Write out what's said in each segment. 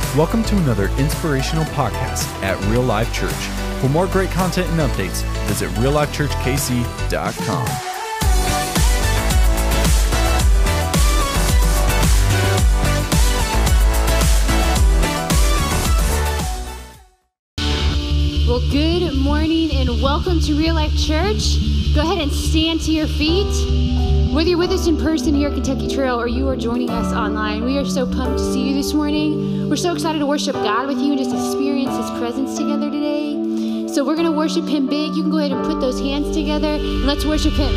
Welcome to another inspirational podcast at Real Life Church. For more great content and updates, visit reallifechurchkc.com. Well, good morning and welcome to Real Life Church. Go ahead and stand to your feet. Whether you're with us in person here at Kentucky Trail or you are joining us online, we are so pumped to see you this morning. We're so excited to worship God with you and just experience His presence together today. So we're going to worship Him big. You can go ahead and put those hands together and let's worship Him.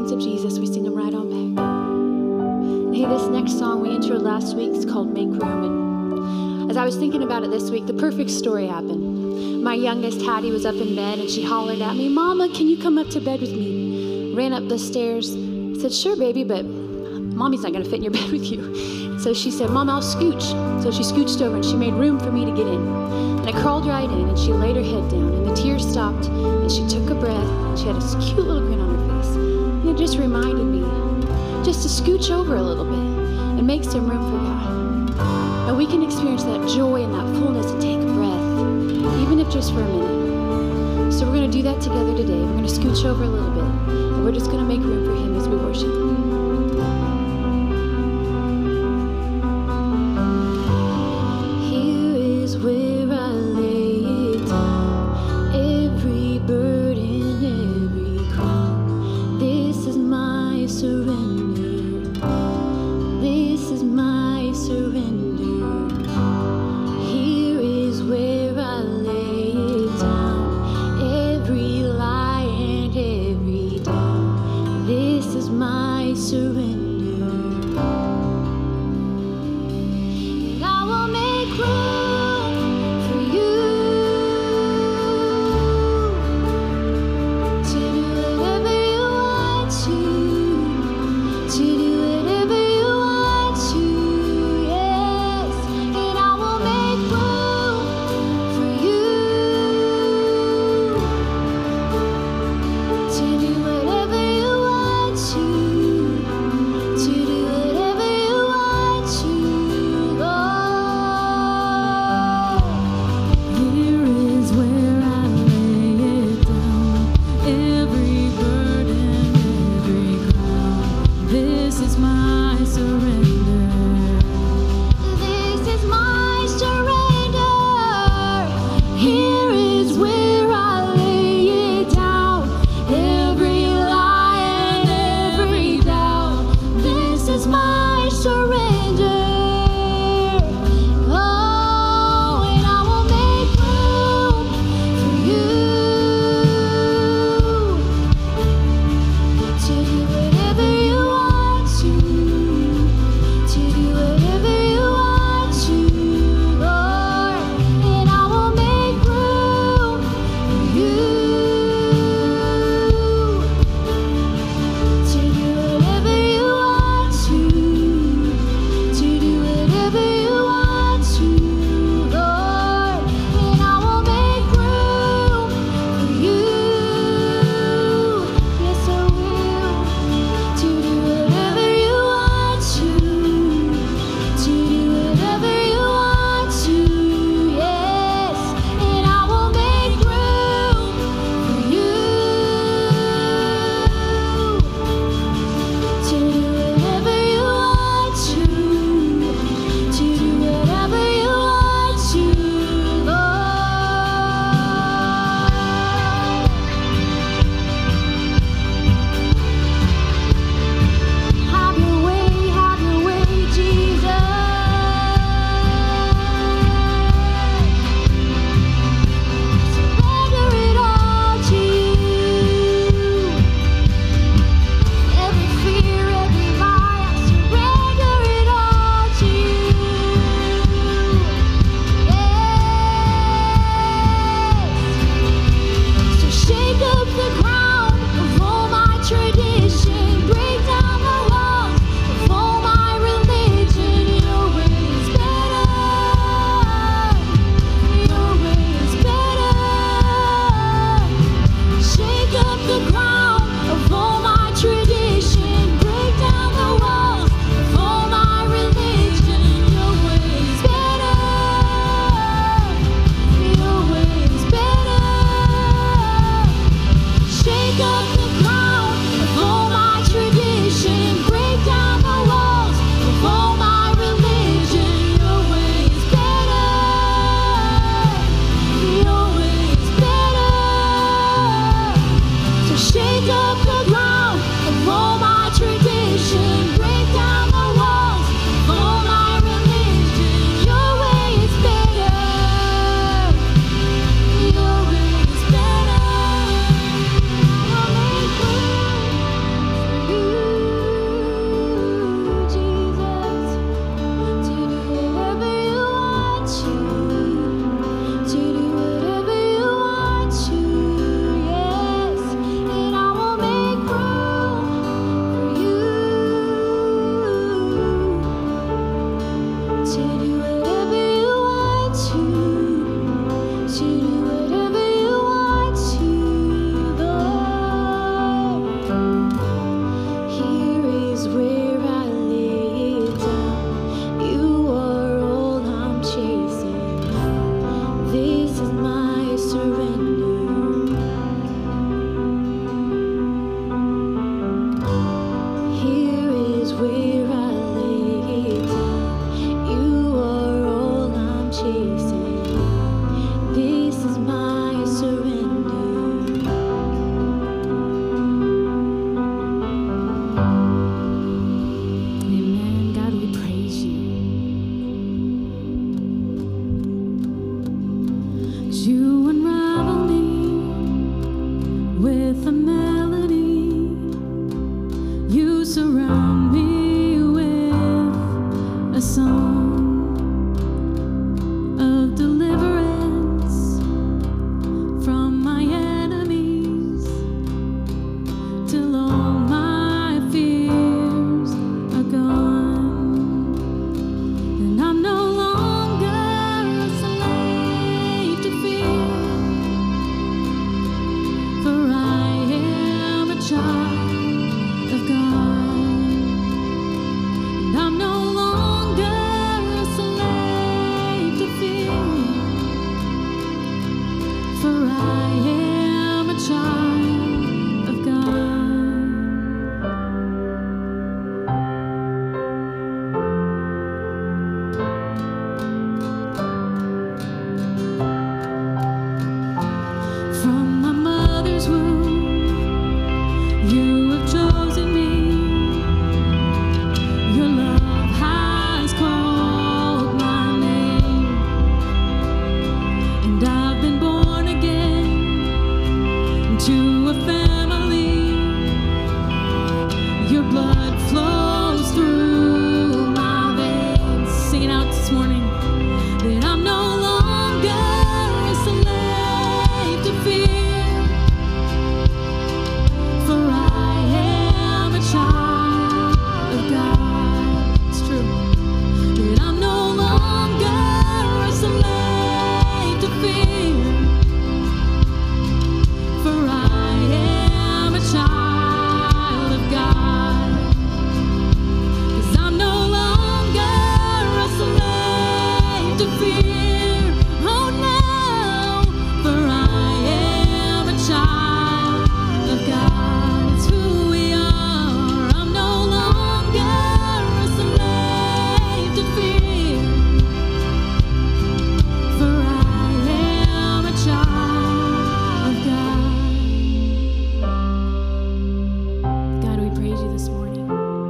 things of Jesus, we sing them right on back. And hey, this next song we introed last week is called Make Room. And as I was thinking about it this week, the perfect story happened. My youngest, Hattie, was up in bed and she hollered at me, "Mama, can you come up to bed with me?" Ran up the stairs. I said, "Sure, baby, but Mommy's not going to fit in your bed with you." So she said, "Mom, I'll scooch." So she scooched over and she made room for me to get in. And I crawled right in and she laid her head down and the tears stopped and she took a breath and she had a cute little grin on her face. And it just reminded me just to scooch over a little bit and make some room for God. And we can experience that joy and that fullness and take a breath, even if just for a minute. So we're going to do that together today. We're going to scooch over a little bit and we're just going to make room for Him as we worship. surround me with a song of deliverance from my enemies, till all my fears are gone, and I'm no longer a slave to fear, for I am a child of God, and I'm no longer a slave to fear, for I am a child of God. From my mother's womb, you have chosen me. Your love has called my name, and I've been born again into a family. Your blood flows through my veins. Sing it out this morning, that I'm no longer a slave to fear, for I am a child of God. It's true. That I'm no longer a slave to fear, for I am a child of God. 'Cause I'm no longer a slave to fear. Oh no, for I am a child of God. It's who we are. I'm no longer a slave to fear, for I am a child of God. God, we praise you this morning.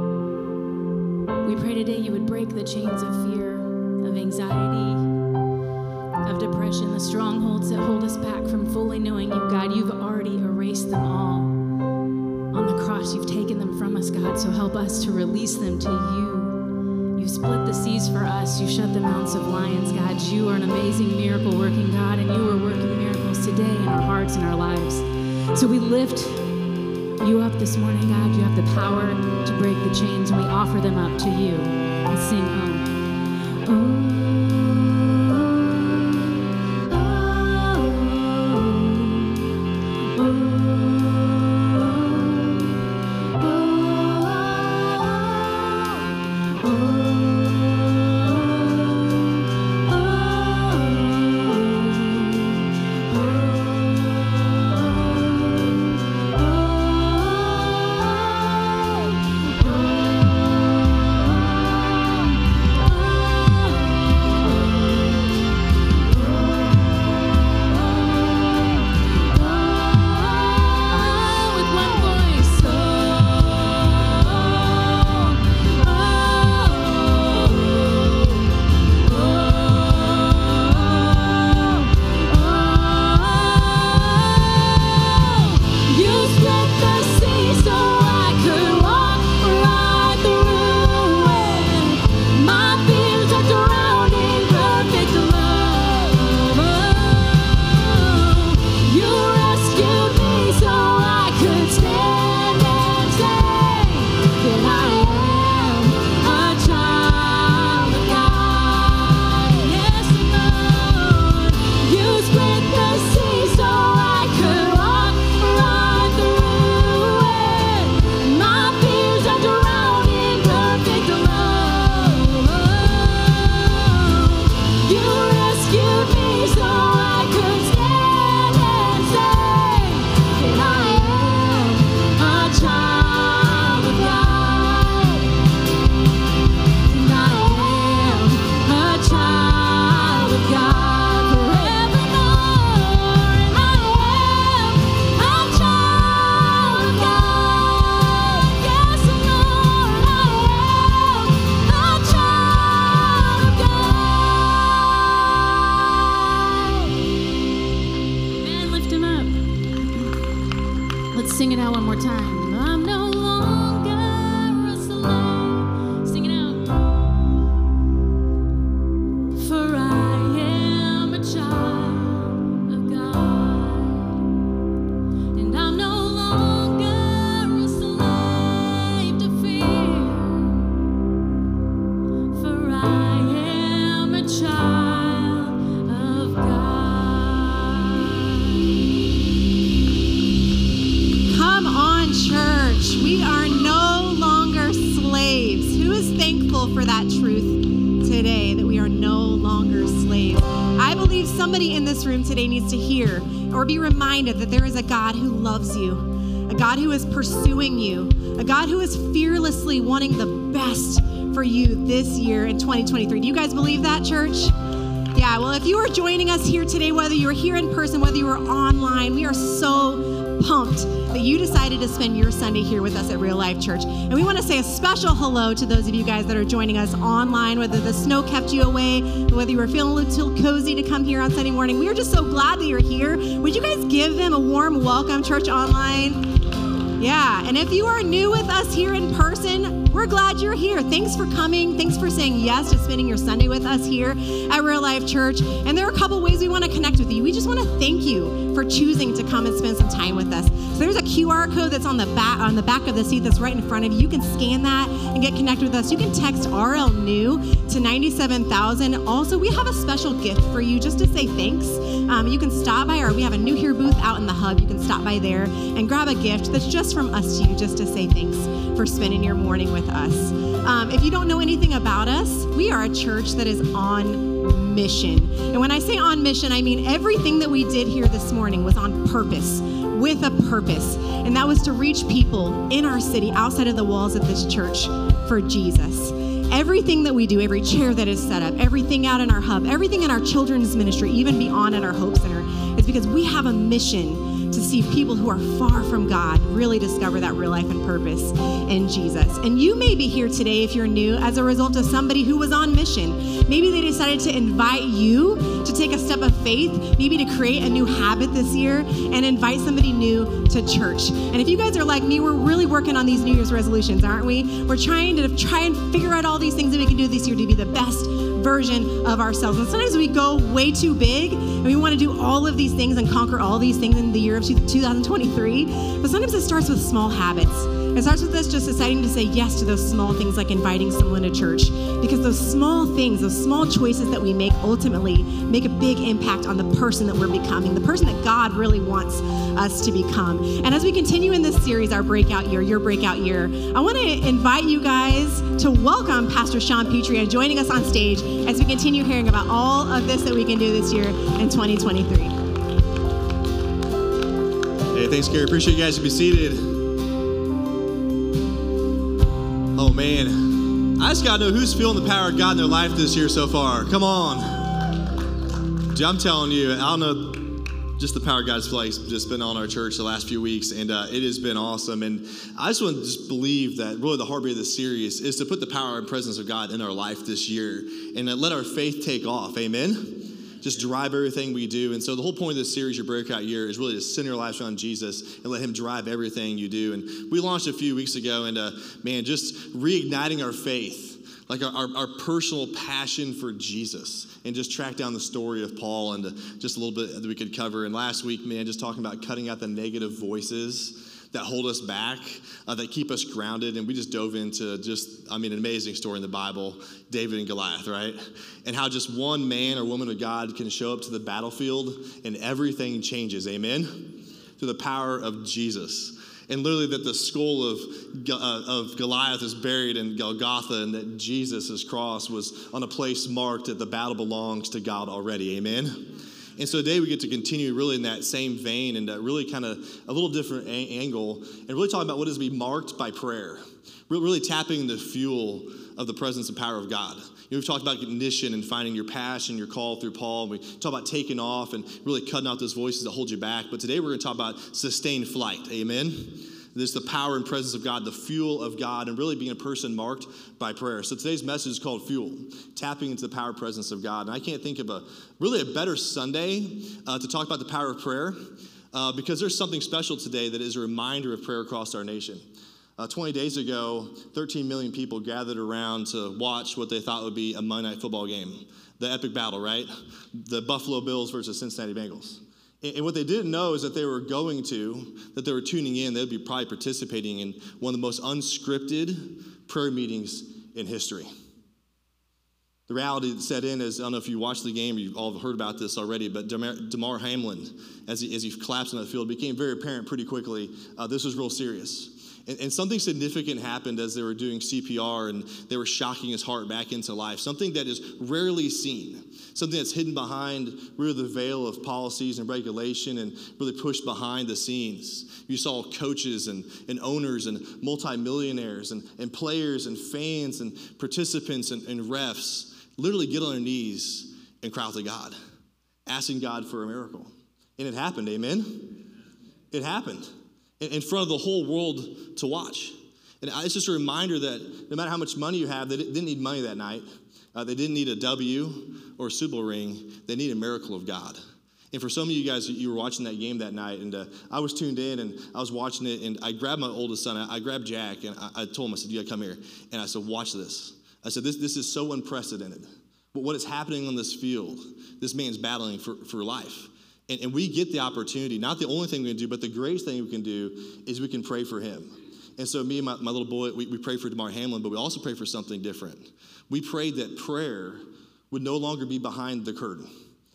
We pray today you would break the chains of fear, of anxiety, of depression, the strongholds that hold us back from fully knowing you, God. You've already erased them all on the cross. You've taken them from us, God, so help us to release them to you. You split the seas for us. You shut the mouths of lions, God. You are an amazing miracle working God, and you are working miracles today in our hearts and our lives. So we lift you up this morning, God. You have the power to break the chains, and we offer them up to you and sing thankful for that truth today, that we are no longer slaves. I believe somebody in this room today needs to hear or be reminded that there is a God who loves you, a God who is pursuing you, a God who is fearlessly wanting the best for you this year in 2023. Do you guys believe that, church? Yeah, well, if you are joining us here today, whether you are here in person, whether you are online, we are so pumped that you decided to spend your Sunday here with us at Real Life Church. And we want to say a special hello to those of you guys that are joining us online, whether the snow kept you away, whether you were feeling a little cozy to come here on Sunday morning. We are just so glad that you're here. Would you guys give them a warm welcome, Church Online? Yeah, and if you are new with us here in person, we're glad you're here. Thanks for coming. Thanks for saying yes to spending your Sunday with us here at Real Life Church. And there are a couple ways we want to connect with you. We just want to thank you for choosing to come and spend some time with us. So there's a QR code that's on the back of the seat that's right in front of you. You can scan that and get connected with us. You can text RL New to 97,000. Also, we have a special gift for you just to say thanks. You can stop by, or we have a New Here booth out in the hub. You can stop by there and grab a gift that's just from us to you, just to say thanks for spending your morning with us. If you don't know anything about us, we are a church that is on mission. And when I say on mission, I mean everything that we did here this morning was on purpose, with a purpose. And that was to reach people in our city, outside of the walls of this church, for Jesus. Everything that we do, every chair that is set up, everything out in our hub, everything in our children's ministry, even beyond at our Hope Center, is because we have a mission to see people who are far from God really discover that real life and purpose in Jesus. And you may be here today, if you're new, as a result of somebody who was on mission. Maybe they decided to invite you to take a step of faith, maybe to create a new habit this year and invite somebody new to church. And if you guys are like me, we're really working on these New Year's resolutions, aren't we? We're trying to figure out all these things that we can do this year to be the best version of ourselves. And sometimes we go way too big and we want to do all of these things and conquer all these things in the year of 2023. But sometimes it starts with small habits. It starts with us just deciding to say yes to those small things, like inviting someone to church, because those small things, those small choices that we make ultimately make a big impact on the person that we're becoming, the person that God really wants us to become. And as we continue in this series, our breakout year, your breakout year, I want to invite you guys to welcome Pastor Sean Petrie joining us on stage as we continue hearing about all of this that we can do this year in 2023. Hey, thanks, Gary. Appreciate you guys to be seated. Oh, man. I just got to know who's feeling the power of God in their life this year so far. Come on. Dude, I'm telling you, I don't know, just the power of God's place just been on our church the last few weeks, and it has been awesome. And I just want to just believe that really the heartbeat of this series is to put the power and presence of God in our life this year and let our faith take off. Amen? Just drive everything we do. And so the whole point of this series, your breakout year, is really to center your lives around Jesus and let him drive everything you do. And we launched a few weeks ago, and man, just reigniting our faith, like our personal passion for Jesus, and just track down the story of Paul and just a little bit that we could cover. And last week, man, just talking about cutting out the negative voices that hold us back, that keep us grounded. And we just dove into an amazing story in the Bible, David and Goliath, right? And how just one man or woman of God can show up to the battlefield and everything changes, amen? Through the power of Jesus. And literally that the skull of Goliath is buried in Golgotha, and that Jesus' cross was on a place marked that the battle belongs to God already, amen? And so today we get to continue really in that same vein, and really kind of a little different angle, and really talking about what is to be marked by prayer. Really tapping the fuel of the presence and power of God. We've talked about ignition and finding your passion, your call through Paul. We talk about taking off and really cutting out those voices that hold you back. But today we're going to talk about sustained flight. Amen? This is the power and presence of God, the fuel of God, and really being a person marked by prayer. So today's message is called Fuel, tapping into the power and presence of God. And I can't think of a better Sunday to talk about the power of prayer because there's something special today that is a reminder of prayer across our nation. 20 days ago, 13 million people gathered around to watch what they thought would be a Monday Night Football game. The epic battle, right? The Buffalo Bills versus Cincinnati Bengals. And what they didn't know is that they were tuning in, they'd be probably participating in one of the most unscripted prayer meetings in history. The reality that set in is, I don't know if you watched the game or you've all heard about this already, but Damar Hamlin, as he collapsed on the field, became very apparent pretty quickly, this was real serious. And something significant happened as they were doing CPR, and they were shocking his heart back into life. Something that is rarely seen. Something that's hidden behind really the veil of policies and regulation and really pushed behind the scenes. You saw coaches and owners and multimillionaires and players and fans and participants and refs literally get on their knees and cry out to God, asking God for a miracle. And it happened, amen? It happened in front of the whole world to watch. And it's just a reminder that no matter how much money you have, they didn't need money that night. They didn't need a W or a Super Bowl ring. They need a miracle of God. And for some of you guys, you were watching that game that night, and I was tuned in, and I was watching it, and I grabbed my oldest son. I grabbed Jack, and I told him, I said, you got to come here. And I said, watch this. I said, this is so unprecedented. But what is happening on this field, this man's battling for life. And we get the opportunity, not the only thing we can do, but the greatest thing we can do is we can pray for him. And so me and my little boy, we prayed for Damar Hamlin, but we also prayed for something different. We prayed that prayer would no longer be behind the curtain.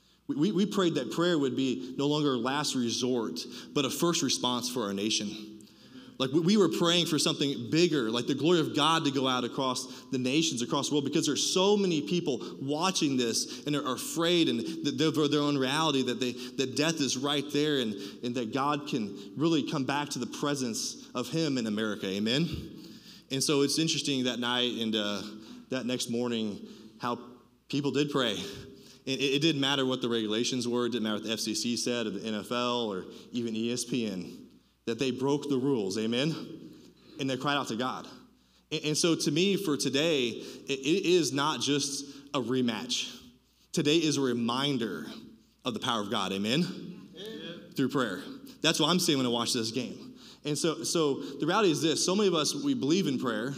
We prayed that prayer would be no longer a last resort, but a first response for our nation. Like we were praying for something bigger, like the glory of God to go out across the nations, across the world, because there's so many people watching this and are afraid and of their own reality that death is right there and that God can really come back to the presence of him in America, amen? And so it's interesting that night and that next morning how people did pray. It didn't matter what the regulations were, it didn't matter what the FCC said or the NFL or even ESPN. That they broke the rules, amen? And they cried out to God. And so to me, for today, it is not just a rematch. Today is a reminder of the power of God, amen? Through prayer. That's what I'm seeing when I watch this game. And so the reality is this. So many of us, we believe in prayer.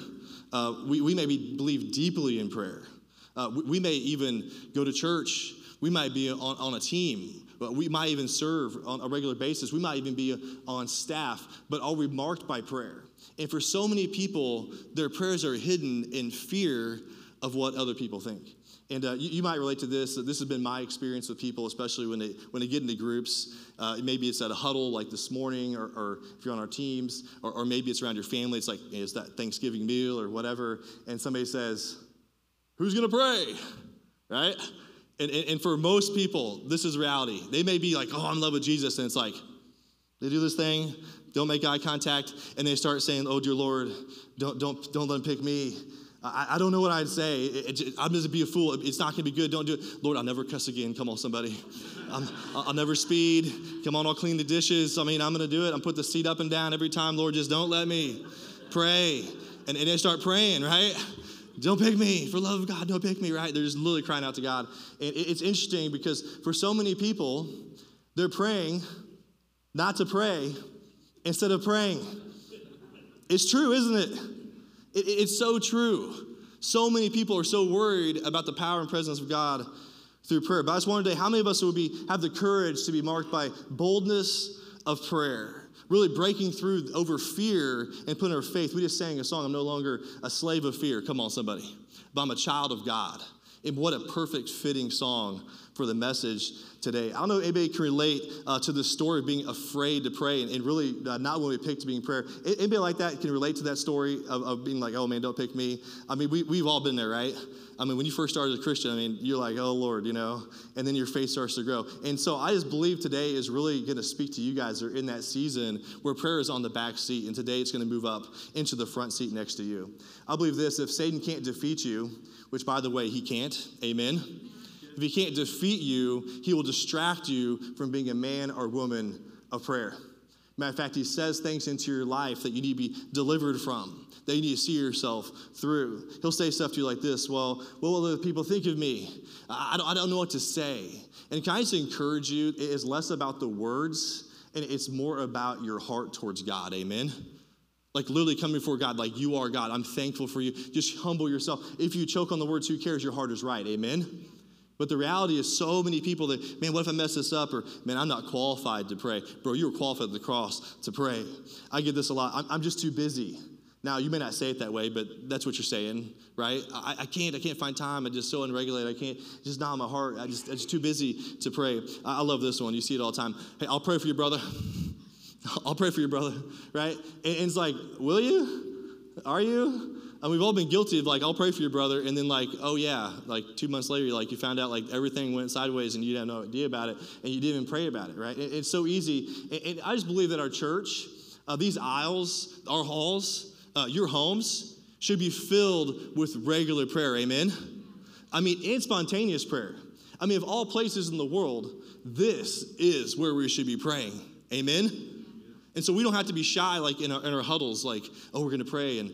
We maybe believe deeply in prayer. We may even go to church. We might be on a team. We might even serve on a regular basis. We might even be on staff, but are we marked by prayer? And for so many people, their prayers are hidden in fear of what other people think. And you might relate to this. This has been my experience with people, especially when they get into groups. Maybe it's at a huddle like this morning, or if you're on our teams, or maybe it's around your family. It's like it's that Thanksgiving meal or whatever, and somebody says, "Who's going to pray?" Right? And for most people, this is reality. They may be like, oh, I'm in love with Jesus. And it's like, they do this thing, don't make eye contact, and they start saying, oh, dear Lord, don't let him pick me. I don't know what I'd say. I'm just be a fool. It's not going to be good. Don't do it. Lord, I'll never cuss again. Come on, somebody. I'll never speed. Come on, I'll clean the dishes. I'm going to do it. I'm put the seat up and down every time. Lord, just don't let me. Pray. And they start praying, right? Don't pick me. For the love of God, don't pick me, right? They're just literally crying out to God. And it's interesting because for so many people, they're praying not to pray instead of praying. It's true, isn't it? It's so true. So many people are so worried about the power and presence of God through prayer. But I just wonder today, how many of us would have the courage to be marked by boldness of prayer? Really breaking through over fear and putting our faith. We just sang a song, I'm no longer a slave of fear. Come on, somebody. But I'm a child of God. And what a perfect fitting song for the message today. I don't know if anybody can relate to the story of being afraid to pray and really not when we picked to be in prayer. Anybody like that can relate to that story of being like, oh man, don't pick me. I mean, we've all been there, right? I mean, when you first started as a Christian, I mean, you're like, oh Lord, and then your faith starts to grow. And so I just believe today is really going to speak to you guys that are in that season where prayer is on the back seat, and today it's going to move up into the front seat next to you. I believe this, if Satan can't defeat you, which by the way, he can't, amen? If he can't defeat you, he will distract you from being a man or woman of prayer. Matter of fact, he says things into your life that you need to be delivered from, that you need to see yourself through. He'll say stuff to you like this, well, what will the people think of me? I don't know what to say. And can I just encourage you, it is less about the words, and it's more about your heart towards God, amen? Like literally coming before God, like you are God. I'm thankful for you. Just humble yourself. If you choke on the words, who cares? Your heart is right, amen? But the reality is so many people that, man, what if I mess this up? Or, man, I'm not qualified to pray. Bro, you were qualified at the cross to pray. I get this a lot. I'm just too busy. Now, you may not say it that way, but that's what you're saying, right? I can't find time. I'm just so unregulated. It's just not in my heart. I'm just too busy to pray. I love this one. You see it all the time. Hey, I'll pray for you, brother. I'll pray for you, brother, right? And it's like, will you? Are you? And we've all been guilty of like, I'll pray for your brother, and then like, oh yeah, like 2 months later, you found out like everything went sideways and you had no idea about it, and you didn't even pray about it, right? It's so easy. And I just believe that our church, these aisles, our halls, your homes should be filled with regular prayer, amen? I mean, and spontaneous prayer. I mean, of all places in the world, this is where we should be praying, amen? And so we don't have to be shy like in our huddles, like, oh, we're going to pray, and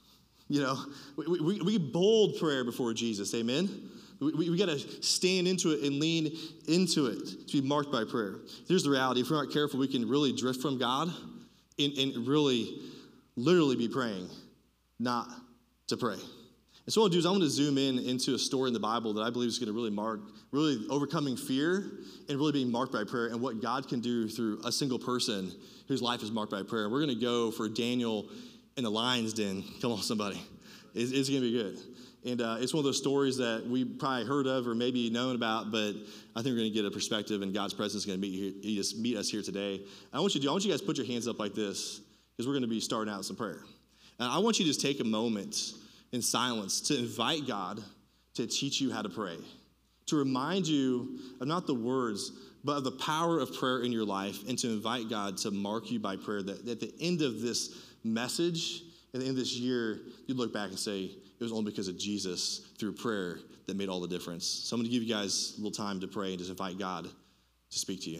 we bold prayer before Jesus, amen? We got to stand into it and lean into it to be marked by prayer. Here's the reality. If we're not careful, we can really drift from God and really, literally be praying, not to pray. And so what I'll do is I'm going to zoom into a story in the Bible that I believe is going to really overcoming fear and really being marked by prayer and what God can do through a single person whose life is marked by prayer. We're going to go for Daniel in the lion's den. Come on, somebody. It's going to be good. And it's one of those stories that we probably heard of or maybe known about, but I think we're going to get a perspective, and God's presence is going to meet us here today. I want you guys to put your hands up like this, because we're going to be starting out with some prayer. And I want you to just take a moment in silence to invite God to teach you how to pray, to remind you of not the words, but of the power of prayer in your life, and to invite God to mark you by prayer, that at the end of this message, at the end of this year, you'd look back and say, it was only because of Jesus through prayer that made all the difference. So I'm going to give you guys a little time to pray and just invite God to speak to you.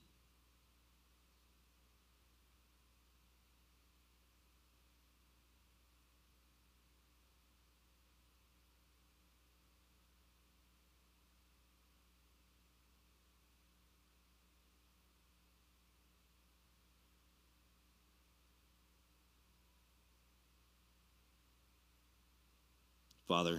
Father,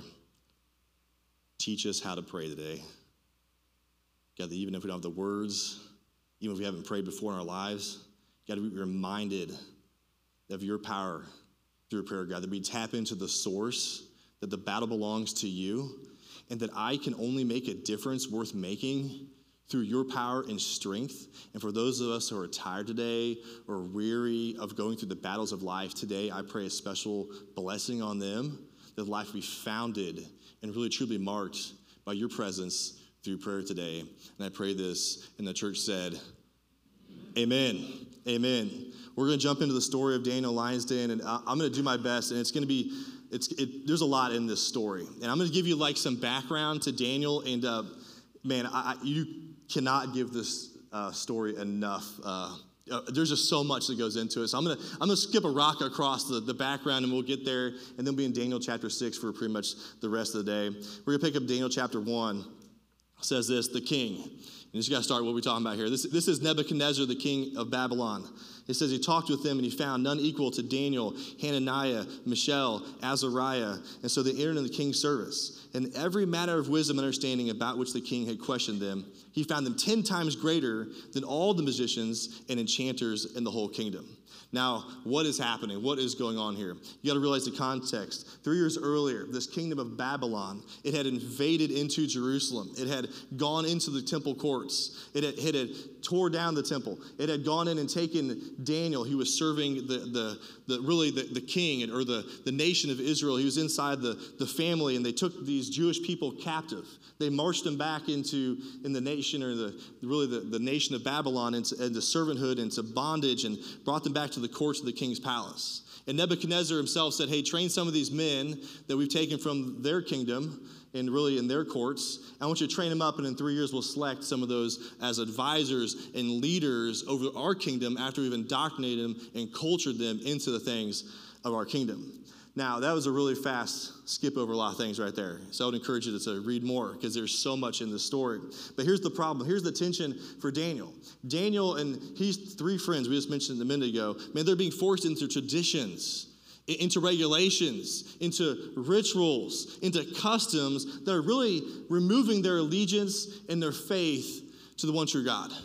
teach us how to pray today. God, that even if we don't have the words, even if we haven't prayed before in our lives, God, we be reminded of your power through prayer, God, that we tap into the source, that the battle belongs to you, and that I can only make a difference worth making through your power and strength. And for those of us who are tired today or weary of going through the battles of life today, I pray a special blessing on them, that life be founded and really truly marked by your presence through prayer today. And I pray this, and the church said, amen. Amen. We're going to jump into the story of Daniel Lion's Den, and I'm going to do my best, and it's going to be, there's a lot in this story. And I'm going to give you like some background to Daniel, and man, you cannot give this story enough. There's just so much that goes into it. So I'm gonna skip a rock across the background, and we'll get there, and then we'll be in Daniel chapter 6 for pretty much the rest of the day. We're gonna pick up Daniel chapter 1. It says this: the king. And you just gotta start what we're talking about here. This is Nebuchadnezzar, the king of Babylon. It says he talked with them, and he found none equal to Daniel, Hananiah, Mishael, Azariah. And so they entered into the king's service. And every matter of wisdom and understanding about which the king had questioned them, he found them 10 times greater than all the magicians and enchanters in the whole kingdom. Now, what is happening? What is going on here? You got to realize the context. 3 years earlier, this kingdom of Babylon, it had invaded into Jerusalem. It had gone into the temple courts. It had tore down the temple. It had gone in and taken Daniel. He was serving the king or the nation of Israel. He was inside the family, and they took these Jewish people captive. They marched them back in the nation, or the nation of Babylon, into servanthood, into bondage, and brought them back to the courts of the king's palace. And Nebuchadnezzar himself said, hey, train some of these men that we've taken from their kingdom and really in their courts. I want you to train them up, and in 3 years we'll select some of those as advisors and leaders over our kingdom after we've indoctrinated them and cultured them into the things of our kingdom. Now, that was a really fast skip over a lot of things right there. So I would encourage you to read more, because there's so much in this story. But here's the problem. Here's the tension for Daniel. Daniel and his 3 friends, we just mentioned a minute ago, man, they're being forced into traditions, into regulations, into rituals, into customs that are really removing their allegiance and their faith to the one true God.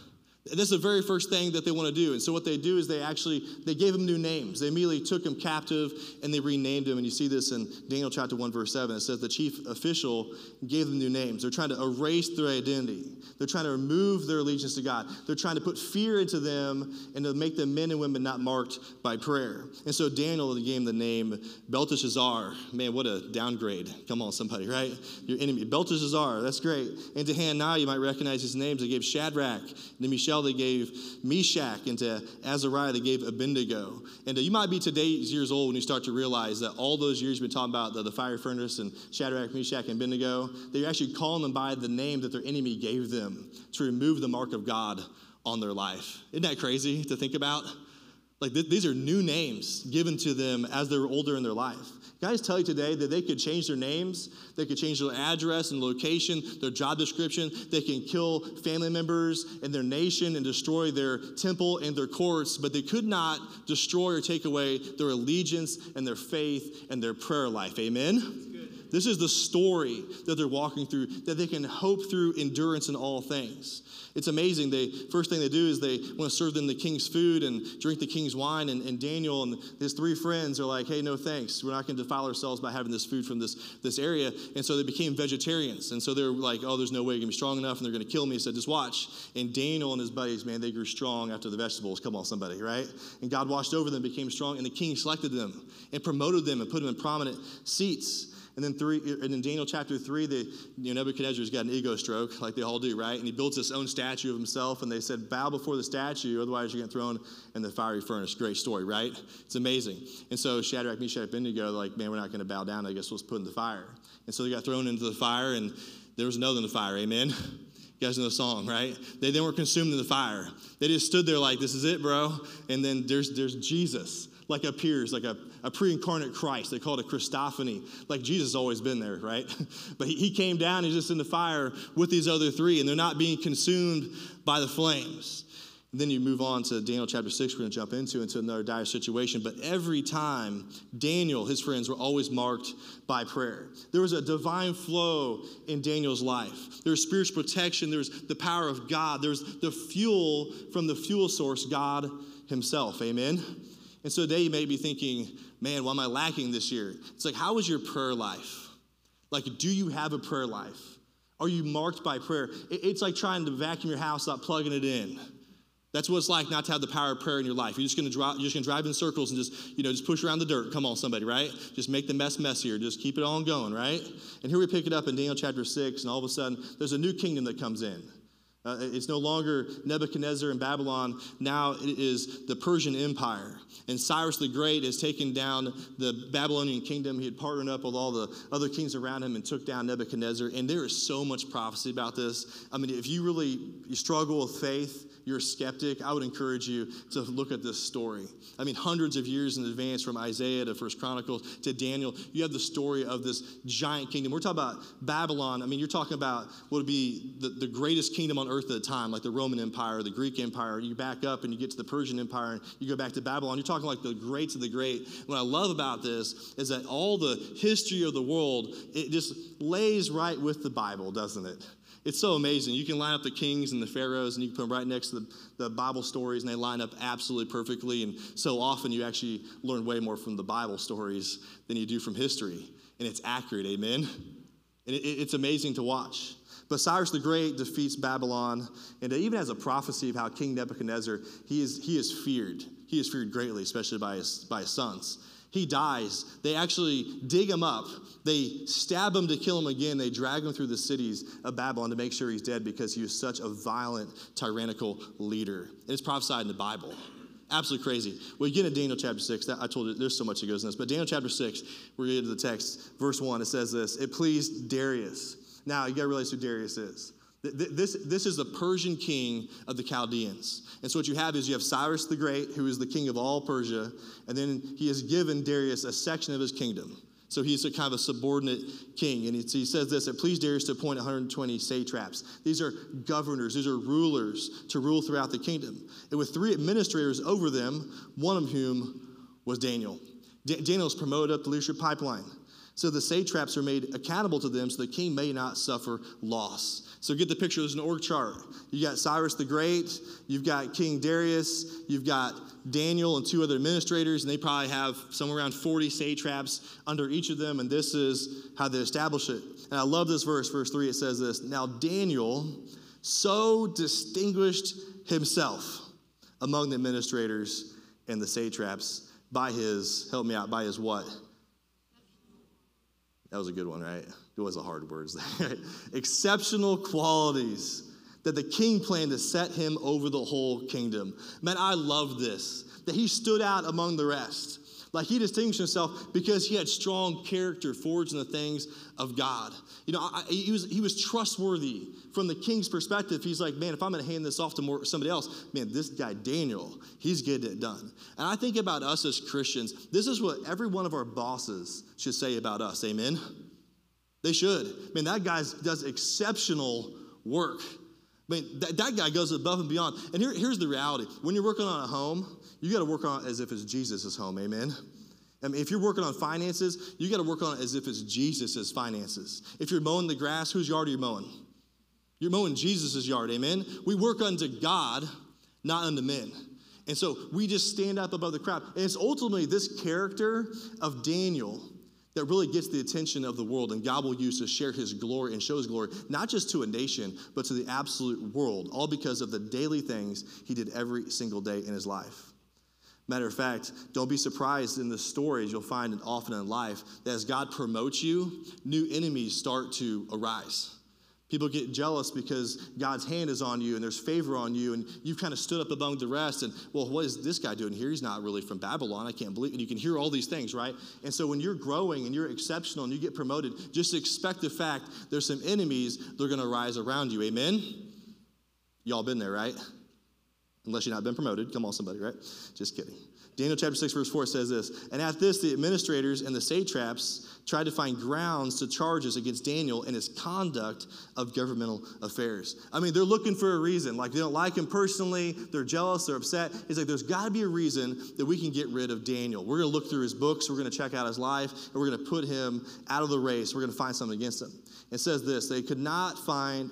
That's the very first thing that they want to do. And so what they do is they gave him new names. They immediately took him captive and they renamed him. And you see this in Daniel chapter 1, verse 7. It says the chief official gave them new names. They're trying to erase their identity. They're trying to remove their allegiance to God. They're trying to put fear into them and to make them men and women not marked by prayer. And so Daniel gave him the name Belteshazzar. Man, what a downgrade. Come on, somebody, right? Your enemy. Belteshazzar, that's great. And to Hananiah, you might recognize his names. They gave Shadrach, and to Mishael, they gave Meshach, and to Azariah, they gave Abednego. And you might be today's years old when you start to realize that all those years you've been talking about the fire furnace and Shadrach, Meshach, and Abednego, they're actually calling them by the name that their enemy gave them to remove the mark of God on their life. Isn't that crazy to think about? Like these are new names given to them as they were older in their life. Can I just tell you today that they could change their names, they could change their address and location, their job description, they can kill family members and their nation and destroy their temple and their courts, but they could not destroy or take away their allegiance and their faith and their prayer life. Amen? This is the story that they're walking through, that they can hope through endurance in all things. It's amazing. First thing they do is they want to serve them the king's food and drink the king's wine. And Daniel and his three friends are like, hey, no thanks. We're not going to defile ourselves by having this food from this area. And so they became vegetarians. And so they're like, oh, there's no way you're going to be strong enough and they're going to kill me. So just watch. And Daniel and his buddies, man, they grew strong after the vegetables. Come on, somebody, right? And God watched over them, became strong, and the king selected them and promoted them and put them in prominent seats. And then in Daniel chapter 3, Nebuchadnezzar's got an ego stroke, like they all do, right? And he builds his own statue of himself, and they said, bow before the statue, otherwise you're getting thrown in the fiery furnace. Great story, right? It's amazing. And so Shadrach, Meshach, Abednego, like, man, we're not going to bow down. I guess we'll just put in the fire. And so they got thrown into the fire, and there was another in the fire, amen? You guys know the song, right? They weren't consumed in the fire. They just stood there like, this is it, bro. And then there's Jesus. Like appears, like a pre-incarnate Christ. They call it a Christophany. Like Jesus has always been there, right? But he came down, he's just in the fire with these other three, and they're not being consumed by the flames. And then you move on to Daniel chapter 6, we're going to jump into another dire situation. But every time, Daniel, his friends, were always marked by prayer. There was a divine flow in Daniel's life. There was spiritual protection. There was the power of God. There was the fuel from the fuel source, God himself. Amen? And so today you may be thinking, man, what am I lacking this year? It's like, how is your prayer life? Like, do you have a prayer life? Are you marked by prayer? It's like trying to vacuum your house, not plugging it in. That's what it's like not to have the power of prayer in your life. You're just going to drive in circles and just push around the dirt. Come on, somebody, right? Just make the mess messier. Just keep it on going, right? And here we pick it up in Daniel chapter 6, and all of a sudden, there's a new kingdom that comes in. It's no longer Nebuchadnezzar and Babylon. Now it is the Persian Empire. And Cyrus the Great has taken down the Babylonian kingdom. He had partnered up with all the other kings around him and took down Nebuchadnezzar. And there is so much prophecy about this. I mean, if you struggle with faith, you're a skeptic, I would encourage you to look at this story. I mean, hundreds of years in advance, from Isaiah to 1 Chronicles to Daniel, you have the story of this giant kingdom. We're talking about Babylon. I mean, you're talking about what would be the greatest kingdom on earth at the time, like the Roman Empire, the Greek Empire. You back up and you get to the Persian Empire and you go back to Babylon. You're talking like the greats of the great. What I love about this is that all the history of the world, it just lays right with the Bible, doesn't it? It's so amazing. You can line up the kings and the pharaohs and you can put them right next to the Bible stories and they line up absolutely perfectly. And so often you actually learn way more from the Bible stories than you do from history. And it's accurate, amen? And it's amazing to watch. But Cyrus the Great defeats Babylon, and even has a prophecy of how King Nebuchadnezzar, he is feared. He is feared greatly, especially by his sons. He dies. They actually dig him up. They stab him to kill him again. They drag him through the cities of Babylon to make sure he's dead because he was such a violent, tyrannical leader. And it's prophesied in the Bible. Absolutely crazy. Well, you get into Daniel chapter 6. I told you there's so much that goes in this. But Daniel chapter 6, we're going to get into the text. Verse 1, it says this. It pleased Darius. Now, you got to realize who Darius is. This is the Persian king of the Chaldeans. And so what you have is you have Cyrus the Great, who is the king of all Persia, and then he has given Darius a section of his kingdom. So he's a kind of a subordinate king. And he says this, it pleased Darius to appoint 120 satraps. These are governors, these are rulers to rule throughout the kingdom. And with 3 administrators over them, one of whom was Daniel. Daniel is promoted up the leadership pipeline. So the satraps are made accountable to them so the king may not suffer loss. So get the picture. There's an org chart. You got Cyrus the Great. You've got King Darius. You've got Daniel and 2 other administrators, and they probably have somewhere around 40 satraps under each of them, and this is how they establish it. And I love this verse, verse 3. It says this, "Now Daniel so distinguished himself among the administrators and the satraps by his," help me out, by his what? That was a good one, right? It was the hard words there. "Exceptional qualities that the king planned to set him over the whole kingdom." Man, I love this, that he stood out among the rest. Like he distinguished himself because he had strong character forged in the things of God. You know, he was trustworthy from the king's perspective. He's like, man, if I'm going to hand this off to somebody else, man, this guy Daniel, he's getting it done. And I think about us as Christians, this is what every one of our bosses should say about us, amen? They should. Man, that guy does exceptional work. I mean, that guy goes above and beyond. And here's the reality. When you're working on a home, you got to work on it as if it's Jesus' home, amen? I mean, if you're working on finances, you got to work on it as if it's Jesus' finances. If you're mowing the grass, whose yard are you mowing? You're mowing Jesus' yard, amen? We work unto God, not unto men. And so we just stand up above the crowd. And it's ultimately this character of Daniel that really gets the attention of the world, and God will use to share his glory and show his glory, not just to a nation, but to the absolute world, all because of the daily things he did every single day in his life. Matter of fact, don't be surprised in the stories you'll find often in life that as God promotes you, new enemies start to arise. People get jealous because God's hand is on you and there's favor on you, and you've kind of stood up among the rest, and, well, what is this guy doing here? He's not really from Babylon. I can't believe it. And you can hear all these things, right? And so when you're growing and you're exceptional and you get promoted, just expect the fact there's some enemies that are going to rise around you. Amen? Y'all been there, right? Unless you've not been promoted. Come on, somebody, right? Just kidding. Daniel chapter 6, verse 4 says this, "And at this, the administrators and the satraps tried to find grounds to charges against Daniel and his conduct of governmental affairs." I mean, they're looking for a reason. Like, they don't like him personally. They're jealous. They're upset. It's like, there's got to be a reason that we can get rid of Daniel. We're going to look through his books. We're going to check out his life. And we're going to put him out of the race. We're going to find something against him. It says this, they could not find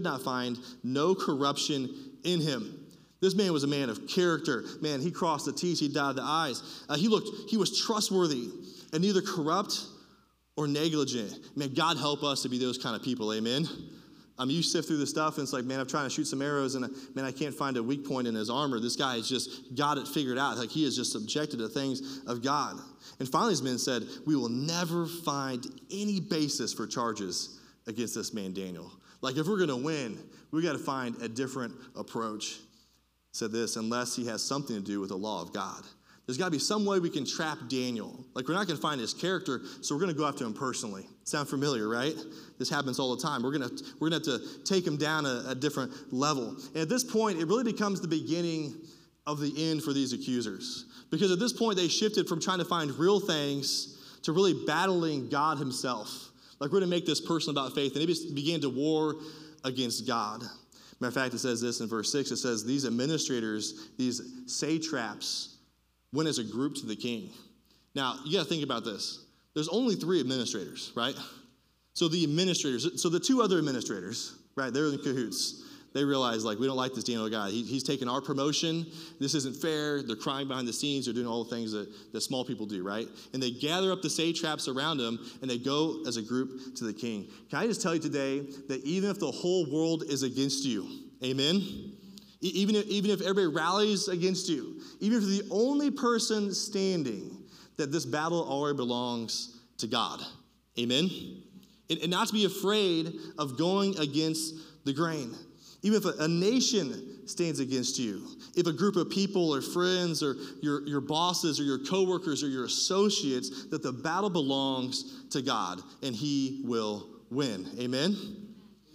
no corruption in him. This man was a man of character. Man, he crossed the T's, he dotted the I's. He was trustworthy and neither corrupt or negligent. Man, God help us to be those kind of people, amen? I mean, you sift through this stuff and it's like, man, I'm trying to shoot some arrows and man, I can't find a weak point in his armor. This guy has just got it figured out. Like, he is just subjected to things of God. And finally, these men said, we will never find any basis for charges against this man, Daniel. Like, if we're going to win, we got to find a different approach. Said this, unless he has something to do with the law of God. There's got to be some way we can trap Daniel. Like, we're not going to find his character, so we're going to go after him personally. Sound familiar, right? This happens all the time. We're going to have to take him down a different level. And at this point, it really becomes the beginning of the end for these accusers. Because at this point, they shifted from trying to find real things to really battling God himself. Like, we're going to make this personal about faith. And they began to war against God. Matter of fact, it says this in verse 6. It says, these administrators, these satraps, went as a group to the king. Now, you got to think about this. There's only 3 administrators, right? So the 2 other administrators, right, they're in cahoots. They realize, like, we don't like this Daniel guy. He's taking our promotion. This isn't fair. They're crying behind the scenes. They're doing all the things that small people do, right? And they gather up the satraps around him, and they go as a group to the king. Can I just tell you today that even if the whole world is against you, amen? Even if everybody rallies against you, even if you're the only person standing, that this battle already belongs to God, amen? And not to be afraid of going against the grain. Even if a nation stands against you, if a group of people or friends or your bosses or your coworkers or your associates, that the battle belongs to God and he will win. Amen?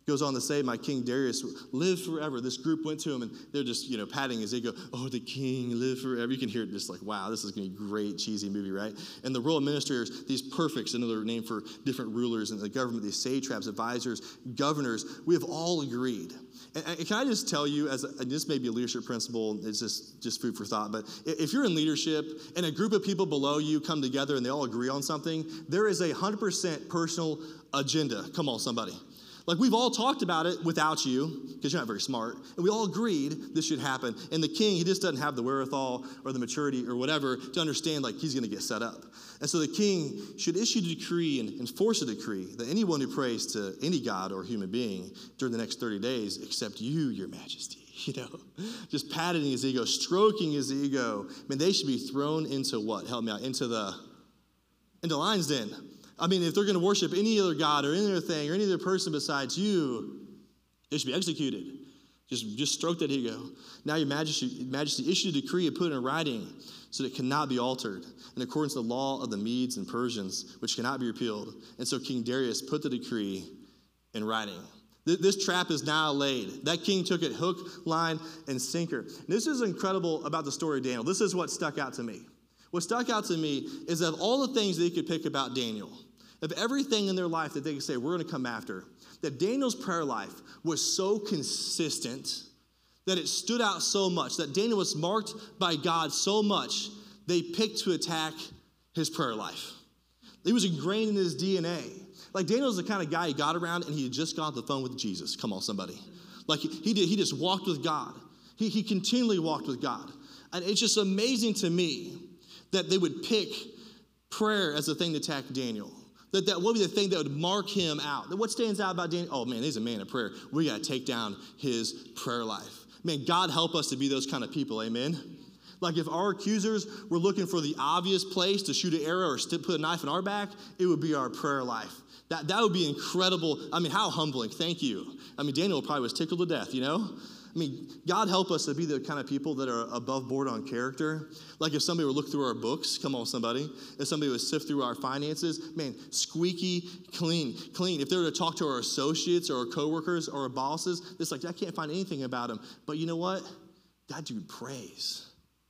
Goes on to say, my King Darius live forever. This group went to him, and they're just, patting his ego. Oh, the king live forever. You can hear it just like, wow, this is going to be a great, cheesy movie, right? And the royal administrators, these prefects, another name for different rulers in the government, these satraps, advisors, governors, we have all agreed. And can I just tell you, and this may be a leadership principle, it's just food for thought, but if you're in leadership and a group of people below you come together and they all agree on something, there is a 100% personal agenda. Come on, somebody. Like, we've all talked about it without you, because you're not very smart, and we all agreed this should happen. And the king, he just doesn't have the wherewithal or the maturity or whatever to understand, like, he's going to get set up. And so the king should issue a decree and enforce a decree that anyone who prays to any god or human being during the next 30 days, except you, your majesty, just patting his ego, stroking his ego, they should be thrown into what? Help me out. Into lion's den. I mean, if they're going to worship any other god or any other thing or any other person besides you, they should be executed. Just stroke that ego. Now your majesty issued a decree and put it in writing so that it cannot be altered in accordance to the law of the Medes and Persians, which cannot be repealed. And so King Darius put the decree in writing. This trap is now laid. That king took it hook, line, and sinker. This is incredible about the story of Daniel. This is what stuck out to me. What stuck out to me is of all the things they could pick about Daniel, of everything in their life that they could say, we're going to come after, that Daniel's prayer life was so consistent that it stood out so much, that Daniel was marked by God so much, they picked to attack his prayer life. It was ingrained in his DNA. Like, Daniel's the kind of guy he got around and he had just got off the phone with Jesus. Come on, somebody. Like, he just walked with God. He continually walked with God. And it's just amazing to me that they would pick prayer as the thing to attack Daniel. That would be the thing that would mark him out. What stands out about Daniel? Oh, man, he's a man of prayer. We got to take down his prayer life. Man, God help us to be those kind of people, amen? Like, if our accusers were looking for the obvious place to shoot an arrow or put a knife in our back, it would be our prayer life. That would be incredible. I mean, how humbling. Thank you. I mean, Daniel probably was tickled to death, I mean, God help us to be the kind of people that are above board on character. Like, if somebody would look through our books, come on, somebody. If somebody would sift through our finances, man, squeaky clean. If they were to talk to our associates or our coworkers or our bosses, it's like, I can't find anything about them. But you know what? That dude prays.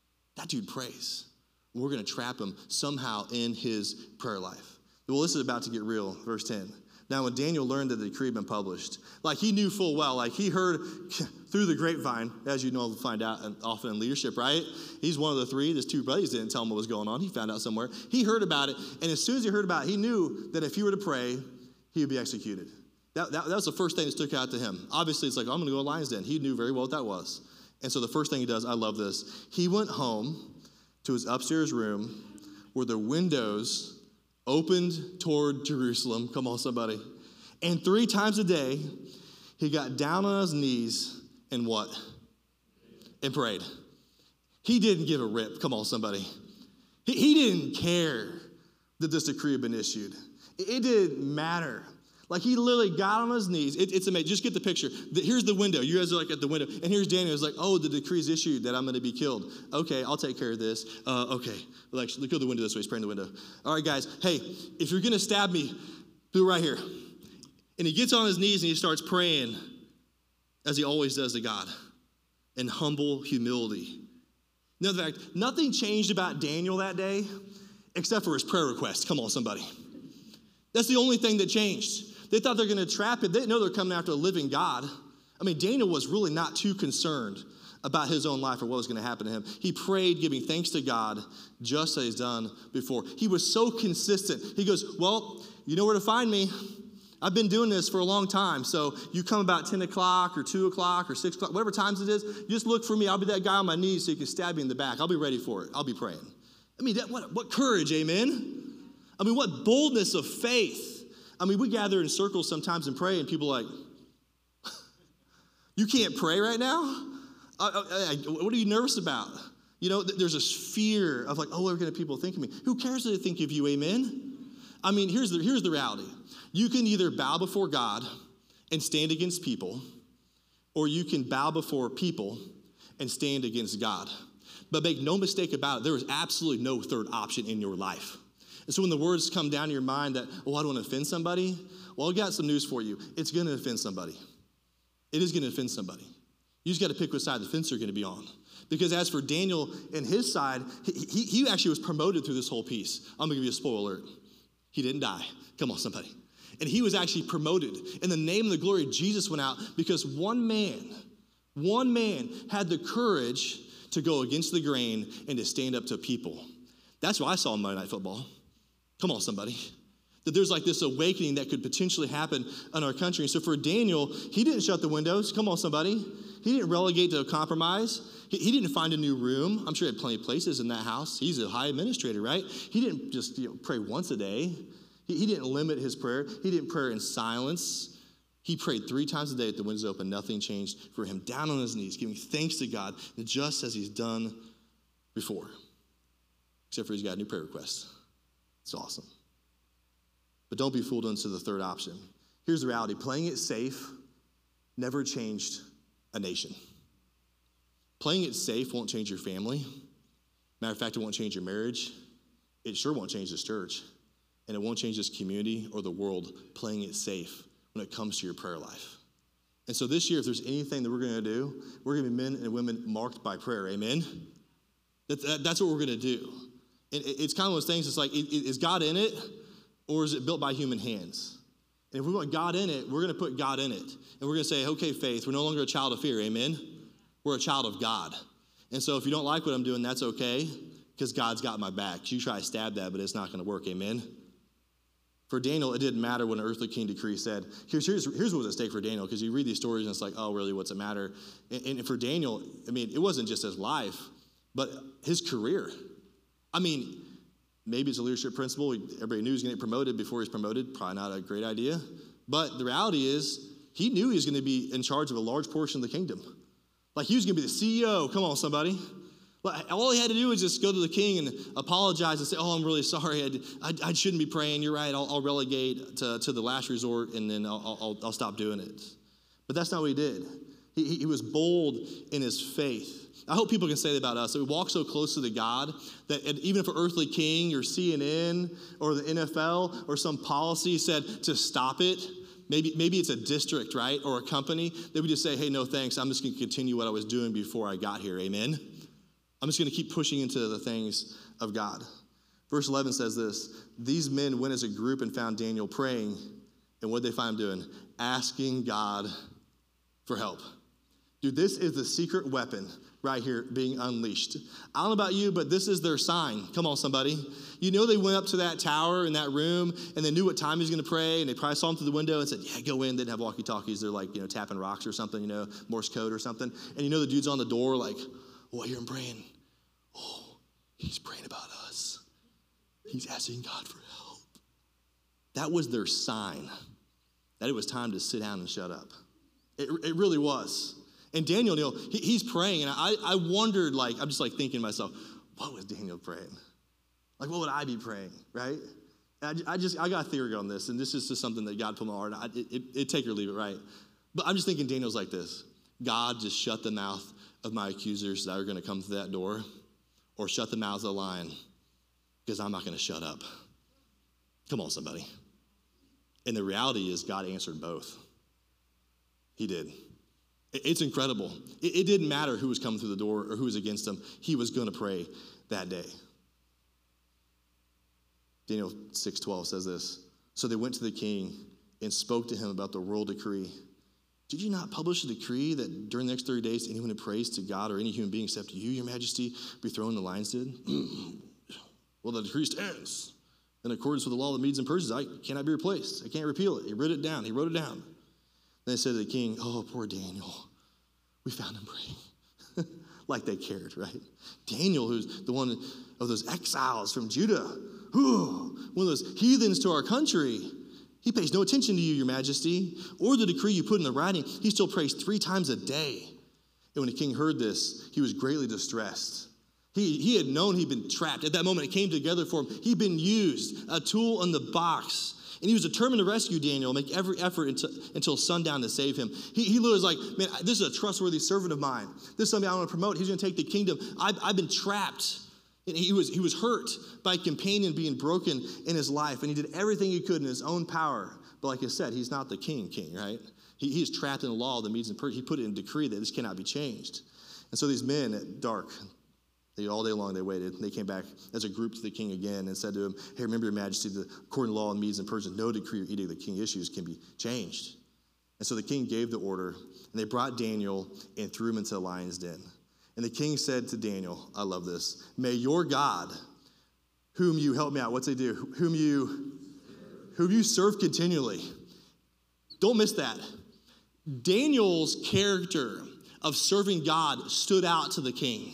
We're going to trap him somehow in his prayer life. Well, this is about to get real. Verse 10. Now, when Daniel learned that the decree had been published, like, he knew full well, like, he heard through the grapevine, as you know, find out often in leadership, right? He's one of the three. His two brothers didn't tell him what was going on. He found out somewhere. He heard about it, and as soon as he heard about it, he knew that if he were to pray, he would be executed. That was the first thing that stuck out to him. Obviously, it's like, I'm going to go to lion's den. He knew very well what that was. And so the first thing he does, I love this, he went home to his upstairs room where the windows opened toward Jerusalem. Come on, somebody. And 3 times a day, he got down on his knees and what? And prayed. He didn't give a rip. Come on, somebody. He didn't care that this decree had been issued. It didn't matter. Like, he literally got on his knees. It's amazing. Just get the picture. Here's the window. You guys are like at the window. And here's Daniel. He's like, oh, the decree's issued that I'm going to be killed. Okay, I'll take care of this. Okay. Like, look at the window this way. He's praying the window. All right, guys. Hey, if you're going to stab me, do it right here. And he gets on his knees and he starts praying, as he always does to God, in humble humility. In fact, nothing changed about Daniel that day except for his prayer request. Come on, somebody. That's the only thing that changed. They thought they're going to trap him. They didn't know they're coming after a living God. I mean, Daniel was really not too concerned about his own life or what was going to happen to him. He prayed, giving thanks to God, just as he's done before. He was so consistent. He goes, well, you know where to find me. I've been doing this for a long time. So you come about 10 o'clock or 2 o'clock or 6 o'clock, whatever times it is, just look for me. I'll be that guy on my knees so you can stab me in the back. I'll be ready for it. I'll be praying. I mean, what courage, amen? I mean, what boldness of faith. I mean, we gather in circles sometimes and pray, and people are like, you can't pray right now? What are you nervous about? You know, there's this fear of like, oh, what are going to people think of me? Who cares what they think of you, amen? I mean, here's the reality. You can either bow before God and stand against people, or you can bow before people and stand against God. But make no mistake about it, there is absolutely no third option in your life. And so when the words come down to your mind that, oh, I don't want to offend somebody, well, I got some news for you. It's going to offend somebody. It is going to offend somebody. You just got to pick which side of the fence you're going to be on. Because as for Daniel and his side, he actually was promoted through this whole piece. I'm going to give you a spoiler alert. He didn't die. Come on, somebody. And he was actually promoted. In the name of the glory, Jesus went out because one man had the courage to go against the grain and to stand up to people. That's what I saw in Monday Night Football. Come on, somebody. That there's like this awakening that could potentially happen in our country. And so for Daniel, he didn't shut the windows. Come on, somebody. He didn't relegate to a compromise. He didn't find a new room. I'm sure he had plenty of places in that house. He's a high administrator, right? He didn't just pray once a day. He didn't limit his prayer. He didn't pray in silence. He prayed 3 times a day with the windows open. Nothing changed for him. Down on his knees, giving thanks to God, just as he's done before. Except for he's got a new prayer request. It's awesome. But don't be fooled into the third option. Here's the reality. Playing it safe never changed a nation. Playing it safe won't change your family. Matter of fact, it won't change your marriage. It sure won't change this church. And it won't change this community or the world playing it safe when it comes to your prayer life. And so this year, if there's anything that we're going to do, we're going to be men and women marked by prayer. Amen? That's what we're going to do. And it's kind of one of those things, it's like, is God in it or is it built by human hands? And if we want God in it, we're going to put God in it. And we're going to say, okay, Faith, we're no longer a child of fear. Amen? We're a child of God. And so if you don't like what I'm doing, that's okay because God's got my back. You try to stab that, but it's not going to work. Amen? For Daniel, it didn't matter when an earthly king decree said, here's what was at stake for Daniel, because you read these stories and it's like, oh, really, what's it matter? And for Daniel, I mean, it wasn't just his life, but his career. I mean, maybe it's a leadership principle. Everybody knew he was going to get promoted before he was promoted. Probably not a great idea. But the reality is, he knew he was going to be in charge of a large portion of the kingdom. Like, he was going to be the CEO. Come on, somebody. All he had to do was just go to the king and apologize and say, oh, I'm really sorry. I shouldn't be praying. You're right. I'll relegate to the last resort, and then I'll stop doing it. But that's not what he did. He was bold in his faith. I hope people can say that about us, that we walk so closely to God that even if an earthly king or CNN or the NFL or some policy said to stop it, maybe it's a district, right, or a company, that we just say, hey, no thanks. I'm just going to continue what I was doing before I got here. Amen? I'm just going to keep pushing into the things of God. Verse 11 says this, these men went as a group and found Daniel praying, and what did they find him doing? Asking God for help. Dude, this is the secret weapon right here being unleashed. I don't know about you, but this is their sign. Come on, somebody. You know they went up to that tower in that room, and they knew what time he was going to pray, and they probably saw him through the window and said, yeah, go in. They didn't have walkie-talkies. They're like, tapping rocks or something, Morse code or something. And the dude's on the door like, oh, I hear him praying. Oh, he's praying about us. He's asking God for help. That was their sign that it was time to sit down and shut up. It really was. And Daniel, he's praying, and I wondered, I'm just thinking to myself, what was Daniel praying? What would I be praying, right? And I got a theory on this, and this is just something that God put in my heart. It take or leave it, right? But I'm just thinking Daniel's like this. God, just shut the mouth of my accusers that are going to come through that door, or shut the mouths of the lion, because I'm not going to shut up. Come on, somebody. And the reality is God answered both. He did. It's incredible. It didn't matter who was coming through the door or who was against him. He was going to pray that day. Daniel 6:12 says this. So they went to the king and spoke to him about the royal decree. Did you not publish a decree that during the next 30 days, anyone who prays to God or any human being except you, your majesty, be thrown in the lion's den? Well, the decree stands. In accordance with the law of the Medes and Persians, I cannot be replaced. I can't repeal it. He wrote it down. Then they said to the king, oh, poor Daniel. We found him praying. Like they cared, right? Daniel, who's the one of those exiles from Judah. One of those heathens to our country. He pays no attention to you, your majesty, or the decree you put in the writing. He still prays 3 times a day. And when the king heard this, he was greatly distressed. He had known he'd been trapped. At that moment, it came together for him. He'd been used, a tool in the box. And he was determined to rescue Daniel, make every effort until sundown to save him. He literally was like, man, this is a trustworthy servant of mine. This is somebody I want to promote. He's going to take the kingdom. I've been trapped. And he was hurt by a companion being broken in his life, and he did everything he could in his own power. But like I said, he's not the king, right? He's trapped in the law of the Medes and Persians. He put it in decree that this cannot be changed. And so these men at dark, all day long they waited. They came back as a group to the king again and said to him, hey, remember your majesty, according to the law of the Medes and Persians, no decree or edict of the king issues can be changed. And so the king gave the order, and they brought Daniel and threw him into the lion's den. And the king said to Daniel, I love this, may your God, whom you, help me out, what's they do? Whom you serve continually. Don't miss that. Daniel's character of serving God stood out to the king.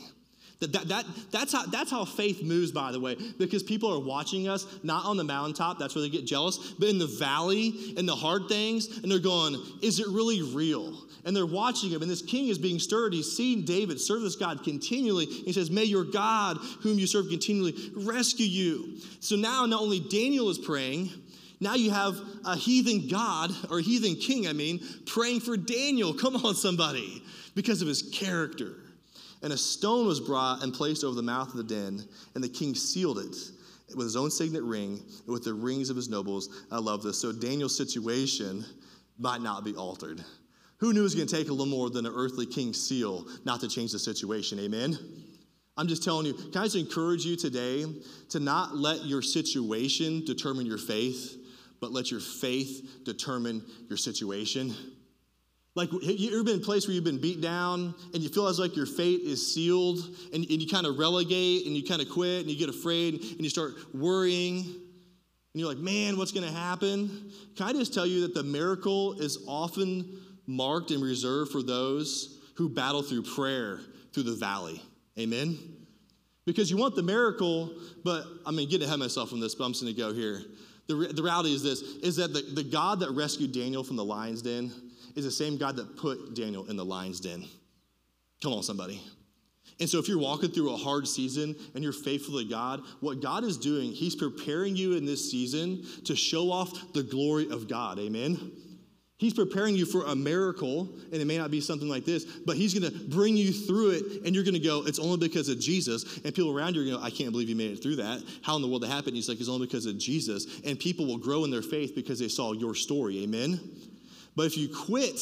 That's how faith moves, by the way, because people are watching us, not on the mountaintop, that's where they get jealous, but in the valley, in the hard things, and they're going, is it really real? And they're watching him, and this king is being stirred. He's seen David serve this God continually. He says, may your God, whom you serve continually, rescue you. So now not only Daniel is praying, now you have a heathen God, or a heathen king, praying for Daniel. Come on, somebody, because of his character. And a stone was brought and placed over the mouth of the den, and the king sealed it with his own signet ring and with the rings of his nobles. I love this. So Daniel's situation might not be altered. Who knew it was going to take a little more than an earthly king's seal not to change the situation? Amen? I'm just telling you, can I just encourage you today to not let your situation determine your faith, but let your faith determine your situation? Like, have you ever been in a place where you've been beat down and you feel as like your fate is sealed and you kind of relegate and you kind of quit and you get afraid and you start worrying and you're like, man, what's going to happen? Can I just tell you that the miracle is often marked and reserved for those who battle through prayer through the valley. Amen? Because you want the miracle, but I'm getting ahead of myself from this, but I'm just going to go here. The reality is this, is that the God that rescued Daniel from the lion's den is the same God that put Daniel in the lion's den. Come on, somebody. And so if you're walking through a hard season and you're faithful to God, what God is doing, he's preparing you in this season to show off the glory of God. Amen? He's preparing you for a miracle, and it may not be something like this, but he's going to bring you through it, and you're going to go, it's only because of Jesus. And people around you are going to go, I can't believe you made it through that. How in the world that happened? He's like, it's only because of Jesus. And people will grow in their faith because they saw your story. Amen? But if you quit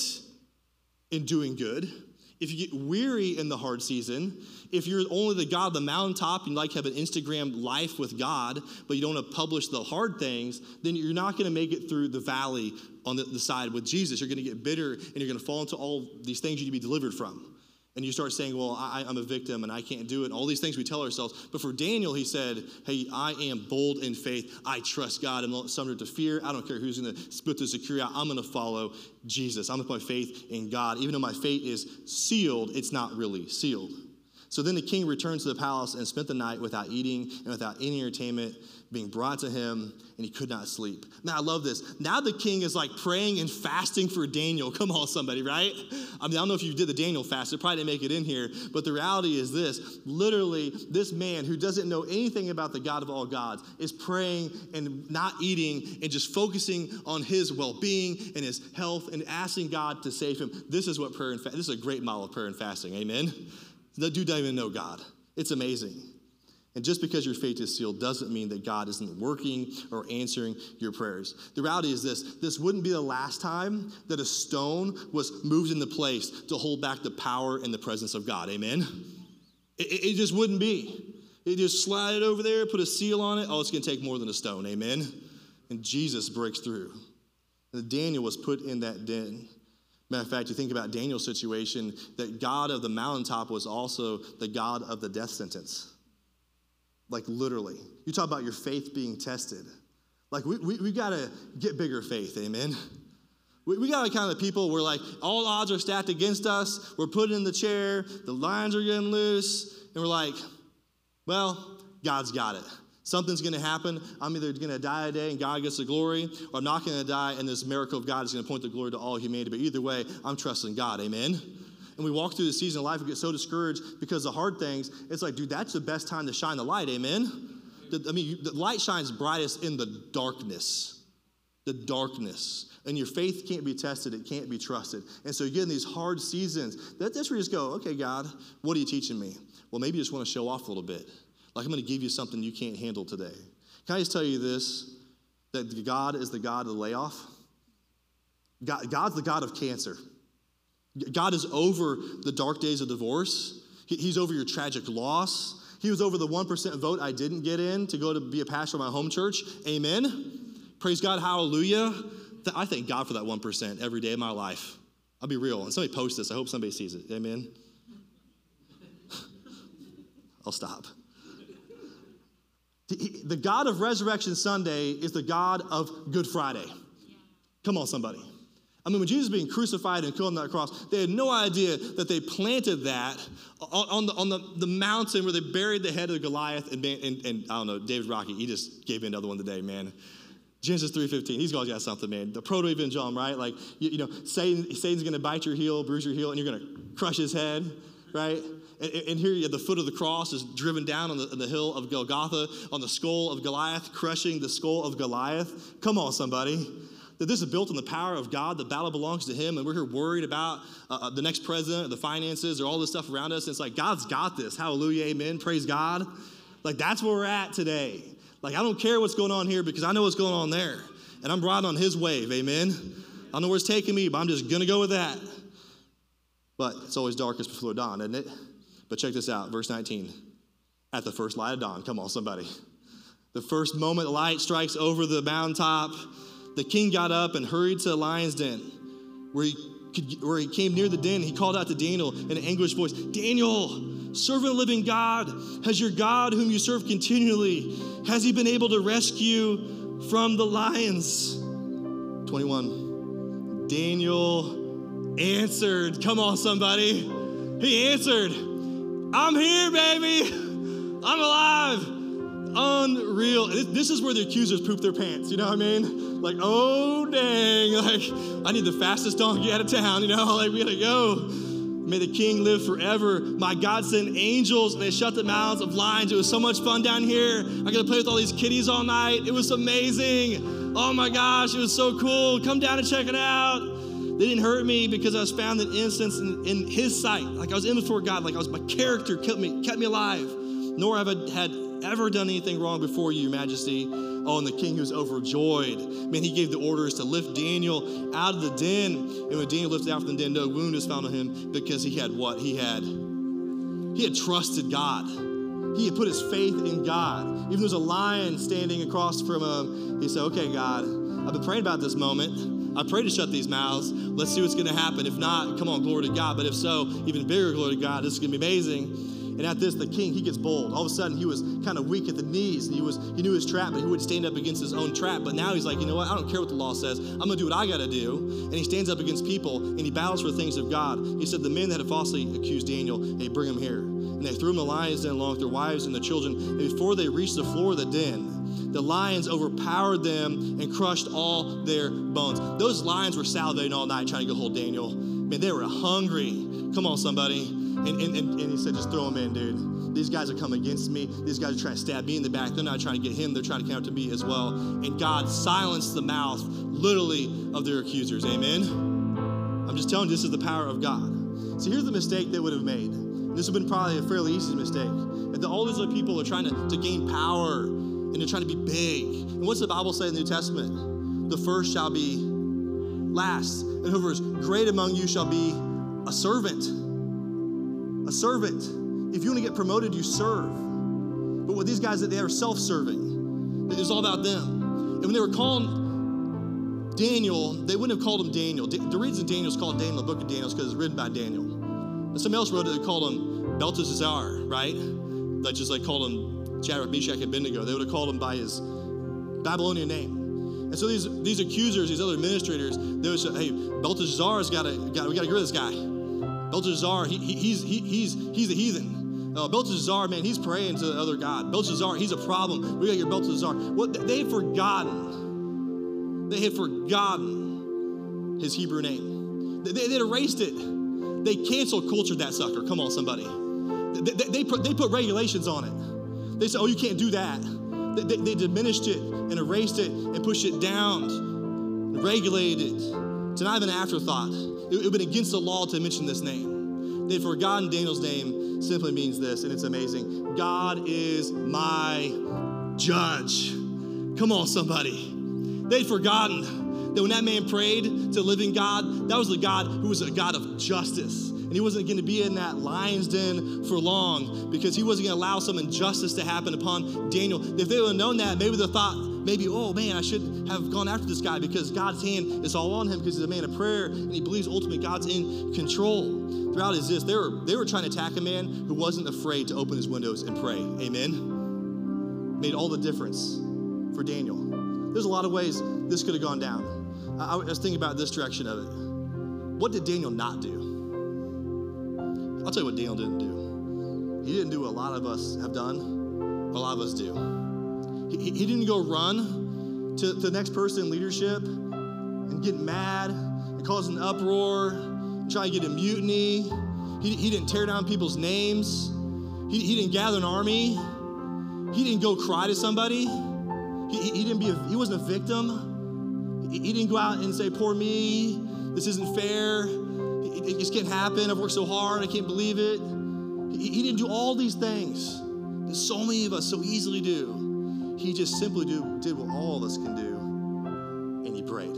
in doing good, if you get weary in the hard season, if you're only the God of the mountaintop and like have an Instagram life with God, but you don't want to publish the hard things, then you're not going to make it through the valley on the side with Jesus. You're going to get bitter and you're going to fall into all these things you need to be delivered from. And you start saying, well, I'm a victim and I can't do it. All these things we tell ourselves. But for Daniel, he said, hey, I am bold in faith. I trust God. I'm not subject to fear. I don't care who's going to spit the security out. I'm going to follow Jesus. I'm going to put my faith in God. Even though my fate is sealed, it's not really sealed. So then the king returned to the palace and spent the night without eating and without any entertainment being brought to him, and he could not sleep. Now, I love this. Now the king is like praying and fasting for Daniel. Come on, somebody, right? I don't know if you did the Daniel fast. It probably didn't make it in here, but the reality is this. Literally, this man who doesn't know anything about the God of all gods is praying and not eating and just focusing on his well-being and his health and asking God to save him. This is what prayer and this is a great model of prayer and fasting. Amen? The dude doesn't even know God. It's amazing. And just because your faith is sealed doesn't mean that God isn't working or answering your prayers. The reality is this wouldn't be the last time that a stone was moved into place to hold back the power and the presence of God. Amen? It just wouldn't be. It just slide it over there, put a seal on it. Oh, it's going to take more than a stone. Amen? And Jesus breaks through. And Daniel was put in that den. Matter of fact, you think about Daniel's situation, that God of the mountaintop was also the God of the death sentence. Like literally. You talk about your faith being tested. Like we got to get bigger faith, amen? We got to kind of people where like all odds are stacked against us. We're put in the chair. The lines are getting loose. And we're like, well, God's got it. Something's going to happen. I'm either going to die today and God gets the glory, or I'm not going to die and this miracle of God is going to point the glory to all humanity. But either way, I'm trusting God, amen? And we walk through the season of life and get so discouraged because of the hard things. It's like, dude, that's the best time to shine the light, amen? The light shines brightest in the darkness. The darkness. And your faith can't be tested. It can't be trusted. And so you get in these hard seasons. That's where you just go, okay, God, what are you teaching me? Well, maybe you just want to show off a little bit. Like, I'm going to give you something you can't handle today. Can I just tell you this, that God is the God of the layoff? God's the God of cancer. God is over the dark days of divorce. He's over your tragic loss. He was over the 1% vote I didn't get in to go to be a pastor of my home church. Amen. Praise God. Hallelujah. I thank God for that 1% every day of my life. I'll be real. And somebody post this. I hope somebody sees it. Amen. I'll stop. The God of Resurrection Sunday is the God of Good Friday. Come on, somebody. I mean, when Jesus was being crucified and killed on that cross, they had no idea that they planted that on the mountain where they buried the head of Goliath. And I don't know, David Rocky, he just gave me another one today, man. Genesis 3:15, he's always got something, man. The proto-evangelium, right? Like, you know, Satan's going to bite your heel, bruise your heel, and you're going to crush his head, right? And here you have the foot of the cross is driven down on the hill of Golgotha, on the skull of Goliath, crushing the skull of Goliath. Come on, somebody. That this is built on the power of God. The battle belongs to him, and we're here worried about the next president, or the finances, or all this stuff around us. And it's like, God's got this. Hallelujah, amen, praise God. Like, that's where we're at today. Like, I don't care what's going on here because I know what's going on there. And I'm riding on his wave, amen. I don't know where it's taking me, but I'm just going to go with that. But it's always darkest before dawn, isn't it? But check this out, verse 19. At the first light of dawn, come on, somebody. The first moment light strikes over the mountaintop, the king got up and hurried to the lion's den. Where he came near the den, he called out to Daniel in an anguished voice, Daniel, servant of the living God, has your God whom you serve continually, has he been able to rescue from the lions? 21. Daniel answered. Come on, somebody. He answered, I'm here, baby. I'm alive. Unreal. This is where the accusers poop their pants. You know what I mean? Like, oh, dang. Like, I need the fastest donkey out of town. You know, like, we got to go. May the king live forever. My God sent angels and they shut the mouths of lions. It was so much fun down here. I got to play with all these kitties all night. It was amazing. Oh my gosh, it was so cool. Come down and check it out. They didn't hurt me because I was found in innocence in his sight. Like I was in before God. Like my character kept me alive. Nor have I had ever done anything wrong before you, Your Majesty. Oh, and the king was overjoyed. Man, he gave the orders to lift Daniel out of the den. And when Daniel lifted out from the den, no wound was found on him because he had what? He had trusted God. He had put his faith in God. Even there was a lion standing across from him, he said, okay, God, I've been praying about this moment. I pray to shut these mouths. Let's see what's going to happen. If not, come on, glory to God. But if so, even bigger glory to God. This is going to be amazing. And at this, the king, he gets bold. All of a sudden, he was kind of weak at the knees. And he knew his trap, but he wouldn't stand up against his own trap. But now he's like, you know what? I don't care what the law says. I'm going to do what I got to do. And he stands up against people, and he battles for the things of God. He said, the men that had falsely accused Daniel, hey, bring him here. And they threw him in the lion's den along with their wives and the children. And before they reached the floor of the den, the lions overpowered them and crushed all their bones. Those lions were salivating all night trying to go hold Daniel. Man, they were hungry. Come on, somebody. And he said, just throw him in, dude. These guys are coming against me. These guys are trying to stab me in the back. They're not trying to get him. They're trying to come after me as well. And God silenced the mouth, literally, of their accusers. Amen? I'm just telling you, this is the power of God. So here's the mistake they would have made. This would have been probably a fairly easy mistake. That all these other people are trying to gain power, and they're trying to be big. And what's the Bible say in the New Testament? The first shall be last. And whoever is great among you shall be a servant. A servant. If you want to get promoted, you serve. But with these guys, they are self-serving. It was all about them. And when they were calling Daniel, they wouldn't have called him Daniel. The reason Daniel is called Daniel, the book of Daniel, is because it's written by Daniel. And somebody else wrote it, they called him Belteshazzar, right? They just like called him Shadrach, Meshach, and Abednego. They would have called him by his Babylonian name. And so these accusers, these other administrators, they would say, hey, Belteshazzar's we got to get rid of this guy. Belteshazzar, he's a heathen. Belteshazzar, man, he's praying to the other god. Belteshazzar, he's a problem. We got to get Belteshazzar. They had forgotten. They had forgotten his Hebrew name. They had erased it. They canceled culture that sucker. Come on, somebody. They put regulations on it. They said, oh, you can't do that. They diminished it and erased it and pushed it down and regulated it. It's not even an afterthought. It would have been against the law to mention this name. They'd forgotten Daniel's name simply means this, and it's amazing. God is my judge. Come on, somebody. They'd forgotten that when that man prayed to the living God, that was the God who was a God of justice. And he wasn't going to be in that lion's den for long because he wasn't going to allow some injustice to happen upon Daniel. If they would have known that, maybe they thought, oh man, I should have gone after this guy because God's hand is all on him because he's a man of prayer and he believes ultimately God's in control. The reality is this, they were trying to attack a man who wasn't afraid to open his windows and pray. Amen? Made all the difference for Daniel. There's a lot of ways this could have gone down. I was thinking about this direction of it. What did Daniel not do? I'll tell you what Daniel didn't do. He didn't do what a lot of us have done, a lot of us do. He didn't go run to the next person in leadership and get mad and cause an uproar and try to get a mutiny. He didn't tear down people's names. He didn't gather an army. He didn't go cry to somebody. He wasn't a victim. He didn't go out and say, poor me, this isn't fair. It just can't happen. I've worked so hard. I can't believe it. He didn't do all these things that so many of us so easily do. He just simply did what all of us can do, and he prayed.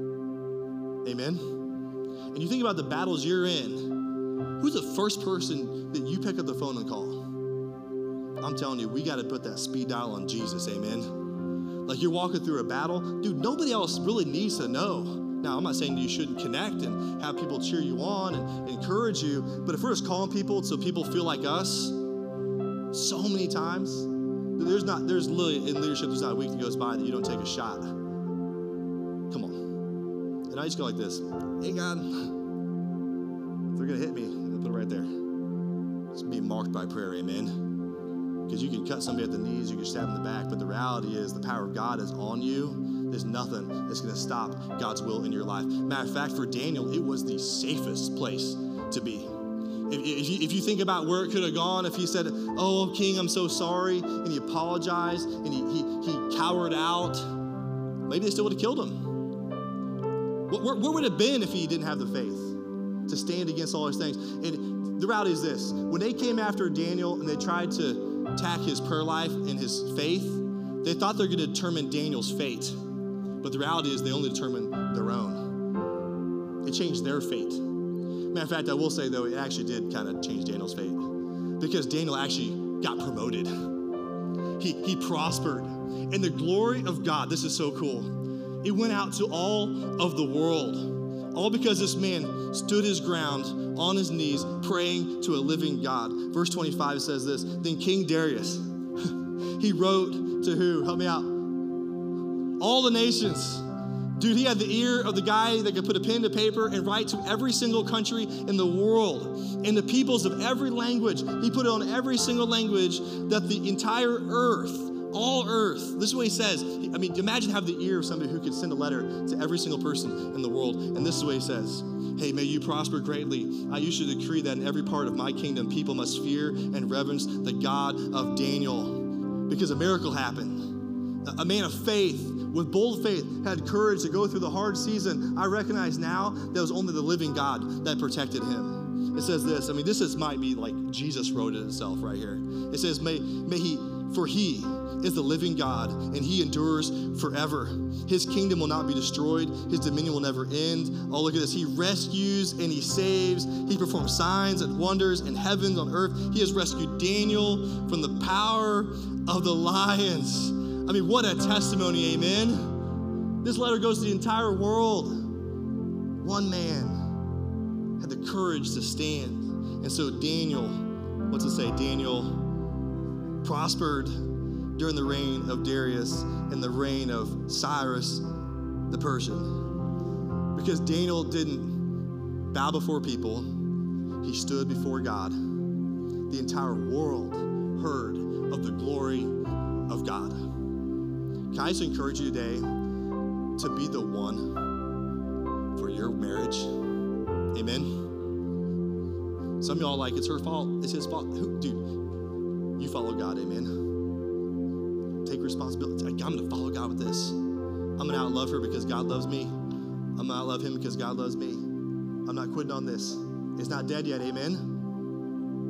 Amen? And you think about the battles you're in, who's the first person that you pick up the phone and call? I'm telling you, we got to put that speed dial on Jesus, amen? Like you're walking through a battle, dude, nobody else really needs to know. Now, I'm not saying that you shouldn't connect and have people cheer you on and encourage you, but if we're just calling people so people feel like us, so many times, there's literally in leadership, there's not a week that goes by that you don't take a shot. Come on. And I just go like this. Hey, God, if they're going to hit me, I'll put it right there. Just be marked by prayer, amen? Because you can cut somebody at the knees, you can stab them in the back, but the reality is the power of God is on you. There's nothing that's going to stop God's will in your life. Matter of fact, for Daniel, it was the safest place to be. If you think about where it could have gone, if he said, oh, King, I'm so sorry, and he apologized, and he cowered out, maybe they still would have killed him. Where would it have been if he didn't have the faith to stand against all these things? And the reality is this. When they came after Daniel and they tried to attack his prayer life and his faith, they thought they were going to determine Daniel's fate. But the reality is they only determined their own. It changed their fate. Matter of fact, I will say, though, it actually did kind of change Daniel's fate because Daniel actually got promoted. He prospered. And the glory of God, this is so cool, it went out to all of the world, all because this man stood his ground on his knees praying to a living God. Verse 25 says this, then King Darius, he wrote to who? Help me out. All the nations. Dude, he had the ear of the guy that could put a pen to paper and write to every single country in the world and the peoples of every language. He put it on every single language that the entire earth, all earth. This is what he says. I mean, imagine having the ear of somebody who could send a letter to every single person in the world. And this is what he says. Hey, may you prosper greatly. I used to decree that in every part of my kingdom, people must fear and reverence the God of Daniel because a miracle happened. A man of faith, with bold faith, had courage to go through the hard season. I recognize now that it was only the living God that protected him. It says this, might be like Jesus wrote it himself right here. It says, for he is the living God and he endures forever. His kingdom will not be destroyed. His dominion will never end. Oh, look at this. He rescues and he saves. He performs signs and wonders in heaven, on earth. He has rescued Daniel from the power of the lions. I mean, what a testimony, amen? This letter goes to the entire world. One man had the courage to stand. And so Daniel, what's it say? Daniel prospered during the reign of Darius and the reign of Cyrus the Persian. Because Daniel didn't bow before people, he stood before God. The entire world heard of the glory of God. Can I just encourage you today to be the one for your marriage? Amen? Some of y'all are like, it's her fault, it's his fault. Dude, you follow God, amen? Take responsibility. I'm going to follow God with this. I'm going to outlove her because God loves me. I'm going to outlove him because God loves me. I'm not quitting on this. It's not dead yet, amen?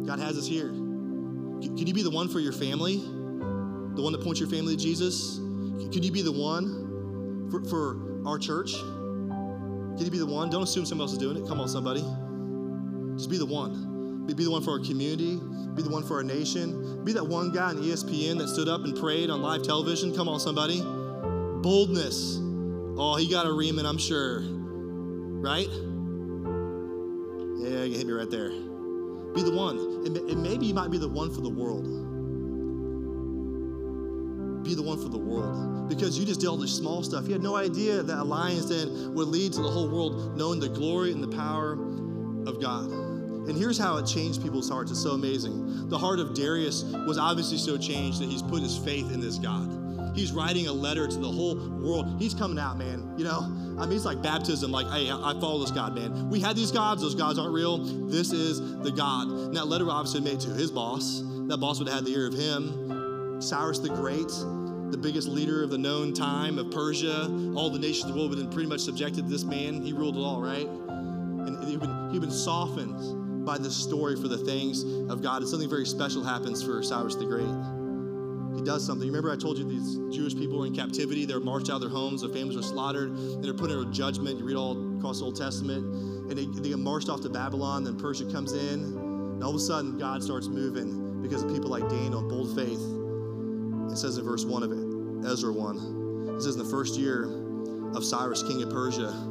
God has us here. Can you be the one for your family? The one that points your family to Jesus? Can you be the one for our church? Can you be the one? Don't assume somebody else is doing it. Come on, somebody. Just be the one. Be the one for our community. Be the one for our nation. Be that one guy on ESPN that stood up and prayed on live television. Come on, somebody. Boldness. Oh, he got a Riemann, I'm sure. Right? Yeah, you hit me right there. Be the one. And maybe you might be the one for the world. Be the one for the world. Because you just did all this small stuff. You had no idea that a Lion's Den would lead to the whole world knowing the glory and the power of God. And here's how it changed people's hearts. It's so amazing. The heart of Darius was obviously so changed that he's put his faith in this God. He's writing a letter to the whole world. He's coming out, man. You know, I mean, it's like baptism. Like, hey, I follow this God, man. We had these gods. Those gods aren't real. This is the God. And that letter obviously made to his boss. That boss would have had the ear of him. Cyrus the Great, the biggest leader of the known time of Persia. All the nations of the world had been pretty much subjected to this man. He ruled it all, right? And he'd been softened by this story for the things of God. And something very special happens for Cyrus the Great. He does something. Remember I told you these Jewish people were in captivity. They were marched out of their homes. Their families were slaughtered. And they're put under judgment. You read all across the Old Testament. And they get marched off to Babylon. Then Persia comes in. And all of a sudden, God starts moving because of people like Daniel and bold faith. It says in verse 1 of it, Ezra 1. It says, in the first year of Cyrus, king of Persia,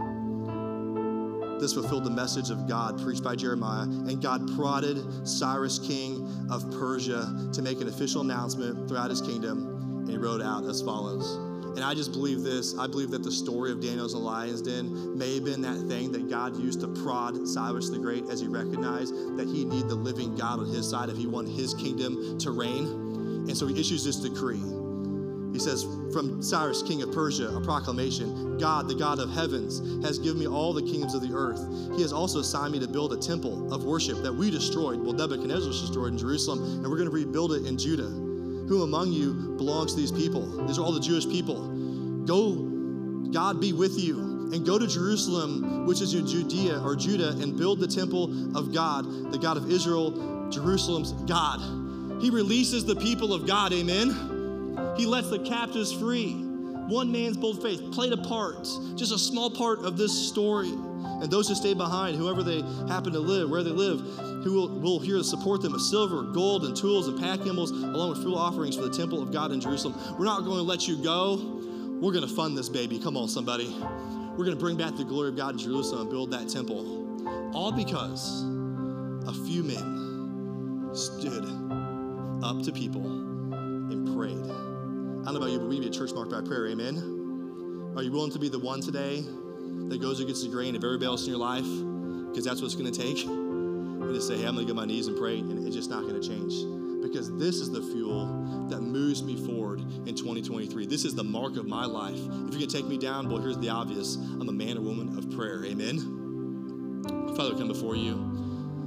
this fulfilled the message of God preached by Jeremiah. And God prodded Cyrus, king of Persia, to make an official announcement throughout his kingdom. And he wrote out as follows. And I just believe this. I believe that the story of Daniel's in the lion's den may have been that thing that God used to prod Cyrus the Great as he recognized that he needed the living God on his side if he wanted his kingdom to reign. And so he issues this decree. He says, from Cyrus, king of Persia, a proclamation, God, the God of heavens, has given me all the kingdoms of the earth. He has also assigned me to build a temple of worship that we destroyed. Well, Nebuchadnezzar destroyed in Jerusalem, and we're going to rebuild it in Judah. Who among you belongs to these people? These are all the Jewish people. Go, God be with you, and go to Jerusalem, which is your Judea or Judah, and build the temple of God, the God of Israel, Jerusalem's God. He releases the people of God, amen? He lets the captives free. One man's bold faith played a part, just a small part of this story. And those who stay behind, whoever they happen to live, where they live, who will here to support them with silver, gold, and tools and pack animals, along with fruit offerings for the temple of God in Jerusalem. We're not going to let you go. We're going to fund this baby. Come on, somebody. We're going to bring back the glory of God in Jerusalem and build that temple. All because a few men stood up to people and prayed. I don't know about you, but we need to be a church marked by prayer, amen? Are you willing to be the one today that goes against the grain of everybody else in your life? Because that's what it's going to take. And just say, hey, I'm going to get on my knees and pray, and it's just not going to change. Because this is the fuel that moves me forward in 2023. This is the mark of my life. If you're going to take me down, well, here's the obvious. I'm a man or woman of prayer, amen? Father, I come before you.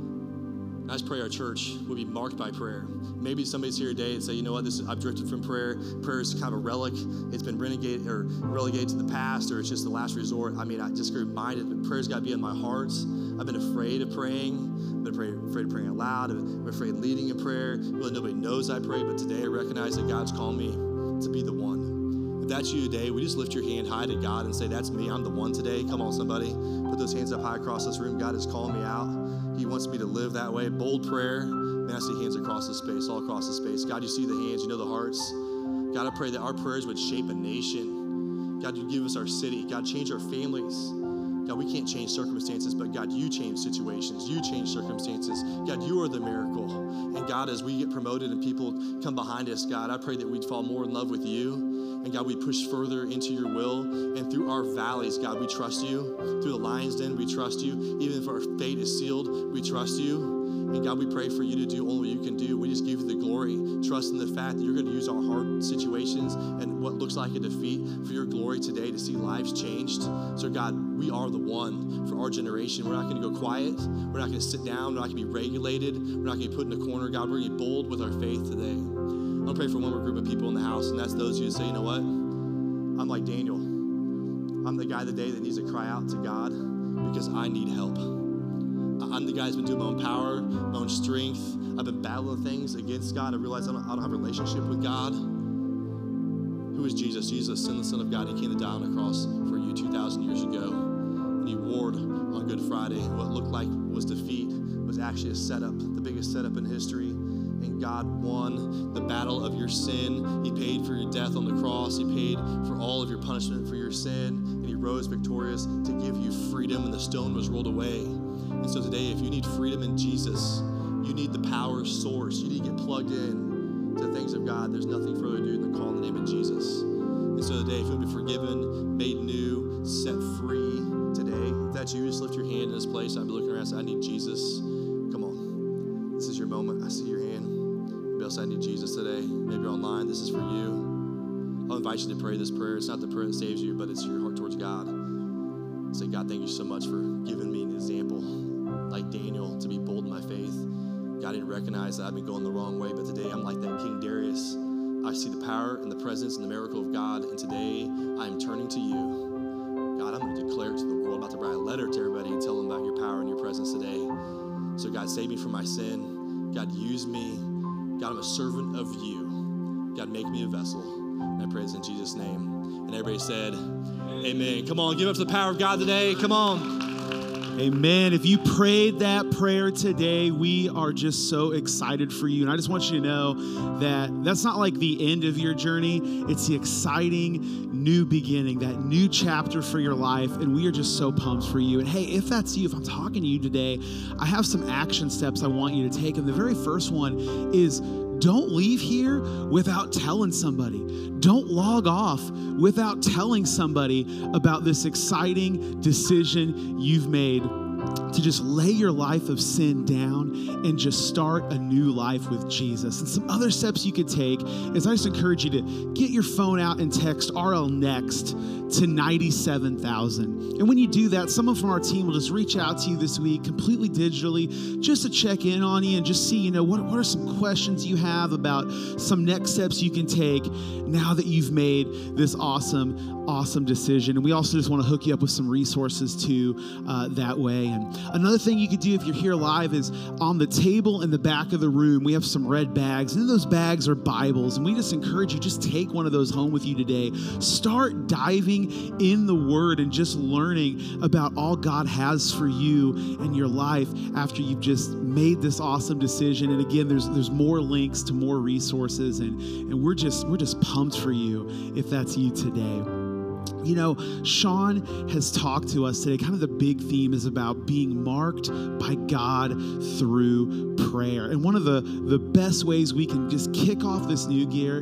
I just pray our church will be marked by prayer. Maybe somebody's here today and say, you know what, I've drifted from prayer. Prayer is kind of a relic. It's been relegated to the past, or it's just the last resort. I mean, I just get reminded that prayer's got to be in my heart. I've been afraid of praying. I've been afraid of praying out loud. I've been afraid of leading in prayer. Really, nobody knows I pray, but today I recognize that God's called me to be the one. If that's you today, we just lift your hand high to God and say, that's me. I'm the one today. Come on, somebody. Put those hands up high across this room. God is calling me out. He wants me to live that way. Bold prayer. Man, I see hands across the space, all across the space. God, you see the hands, you know the hearts. God, I pray that our prayers would shape a nation. God, you give us our city. God, change our families. God, we can't change circumstances, but God, you change situations. You change circumstances. God, you are the miracle. And God, as we get promoted and people come behind us, God, I pray that we'd fall more in love with you. And God, we push further into your will. And through our valleys, God, we trust you. Through the lion's den, we trust you. Even if our fate is sealed, we trust you. And God, we pray for you to do only what you can do. We just give you the glory, trust in the fact that you're going to use our hard situations and what looks like a defeat for your glory today to see lives changed. So God, we are the one for our generation. We're not going to go quiet. We're not going to sit down. We're not going to be regulated. We're not going to be put in a corner. God, we're going to be bold with our faith today. I'm going to pray for one more group of people in the house, and that's those of you who say, you know what? I'm like Daniel. I'm the guy today that needs to cry out to God because I need help. I'm the guy who's been doing my own power, my own strength. I've been battling things against God. I realize I don't have a relationship with God. Who is Jesus? Jesus, sinless Son of God. He came to die on the cross for you 2,000 years ago. And he warred on Good Friday. And what looked like was defeat was actually a setup, the biggest setup in history. And God won the battle of your sin. He paid for your death on the cross. He paid for all of your punishment for your sin. And he rose victorious to give you freedom, and the stone was rolled away. And so today, if you need freedom in Jesus, you need the power source. You need to get plugged in to the things of God. There's nothing further to do than call on the name of Jesus. And so today, if you'll be forgiven, made new, set free today, if that's you, just lift your hand in this place. I'll be looking around and say, I need Jesus. Come on. This is your moment. I see your hand. Maybe else I need Jesus today. Maybe you're online. This is for you. I'll invite you to pray this prayer. It's not the prayer that saves you, but it's your heart towards God. Say, God, thank you so much for giving me an example, like Daniel, to be bold in my faith. God, I didn't recognize that I've been going the wrong way, but today I'm like that King Darius. I see the power and the presence and the miracle of God, and today I am turning to you. God, I'm going to declare it to the world. I'm about to write a letter to everybody and tell them about your power and your presence today. So God, save me from my sin. God, use me. God, I'm a servant of you. God, make me a vessel. And I pray this in Jesus' name. And everybody said, amen. Come on, give up to the power of God today. Come on. Amen. If you prayed that prayer today, we are just so excited for you. And I just want you to know that that's not like the end of your journey. It's the exciting new beginning, that new chapter for your life. And we are just so pumped for you. And hey, if that's you, if I'm talking to you today, I have some action steps I want you to take. And the very first one is, don't leave here without telling somebody. Don't log off without telling somebody about this exciting decision you've made to just lay your life of sin down and just start a new life with Jesus. And some other steps you could take is I just encourage you to get your phone out and text RL Next to 97,000. And when you do that, someone from our team will just reach out to you this week completely digitally just to check in on you and just see, what are some questions you have about some next steps you can take now that you've made this awesome decision. And we also just want to hook you up with some resources too that way. And another thing you could do if you're here live is on the table in the back of the room, we have some red bags. And in those bags are Bibles. And we just encourage you, just take one of those home with you today. Start diving in the Word and just learning about all God has for you and your life after you've just made this awesome decision. And again, there's more links to more resources, and we're just pumped for you if that's you today. Sean has talked to us today. Kind of the big theme is about being marked by God through prayer. And one of the best ways we can just kick off this new year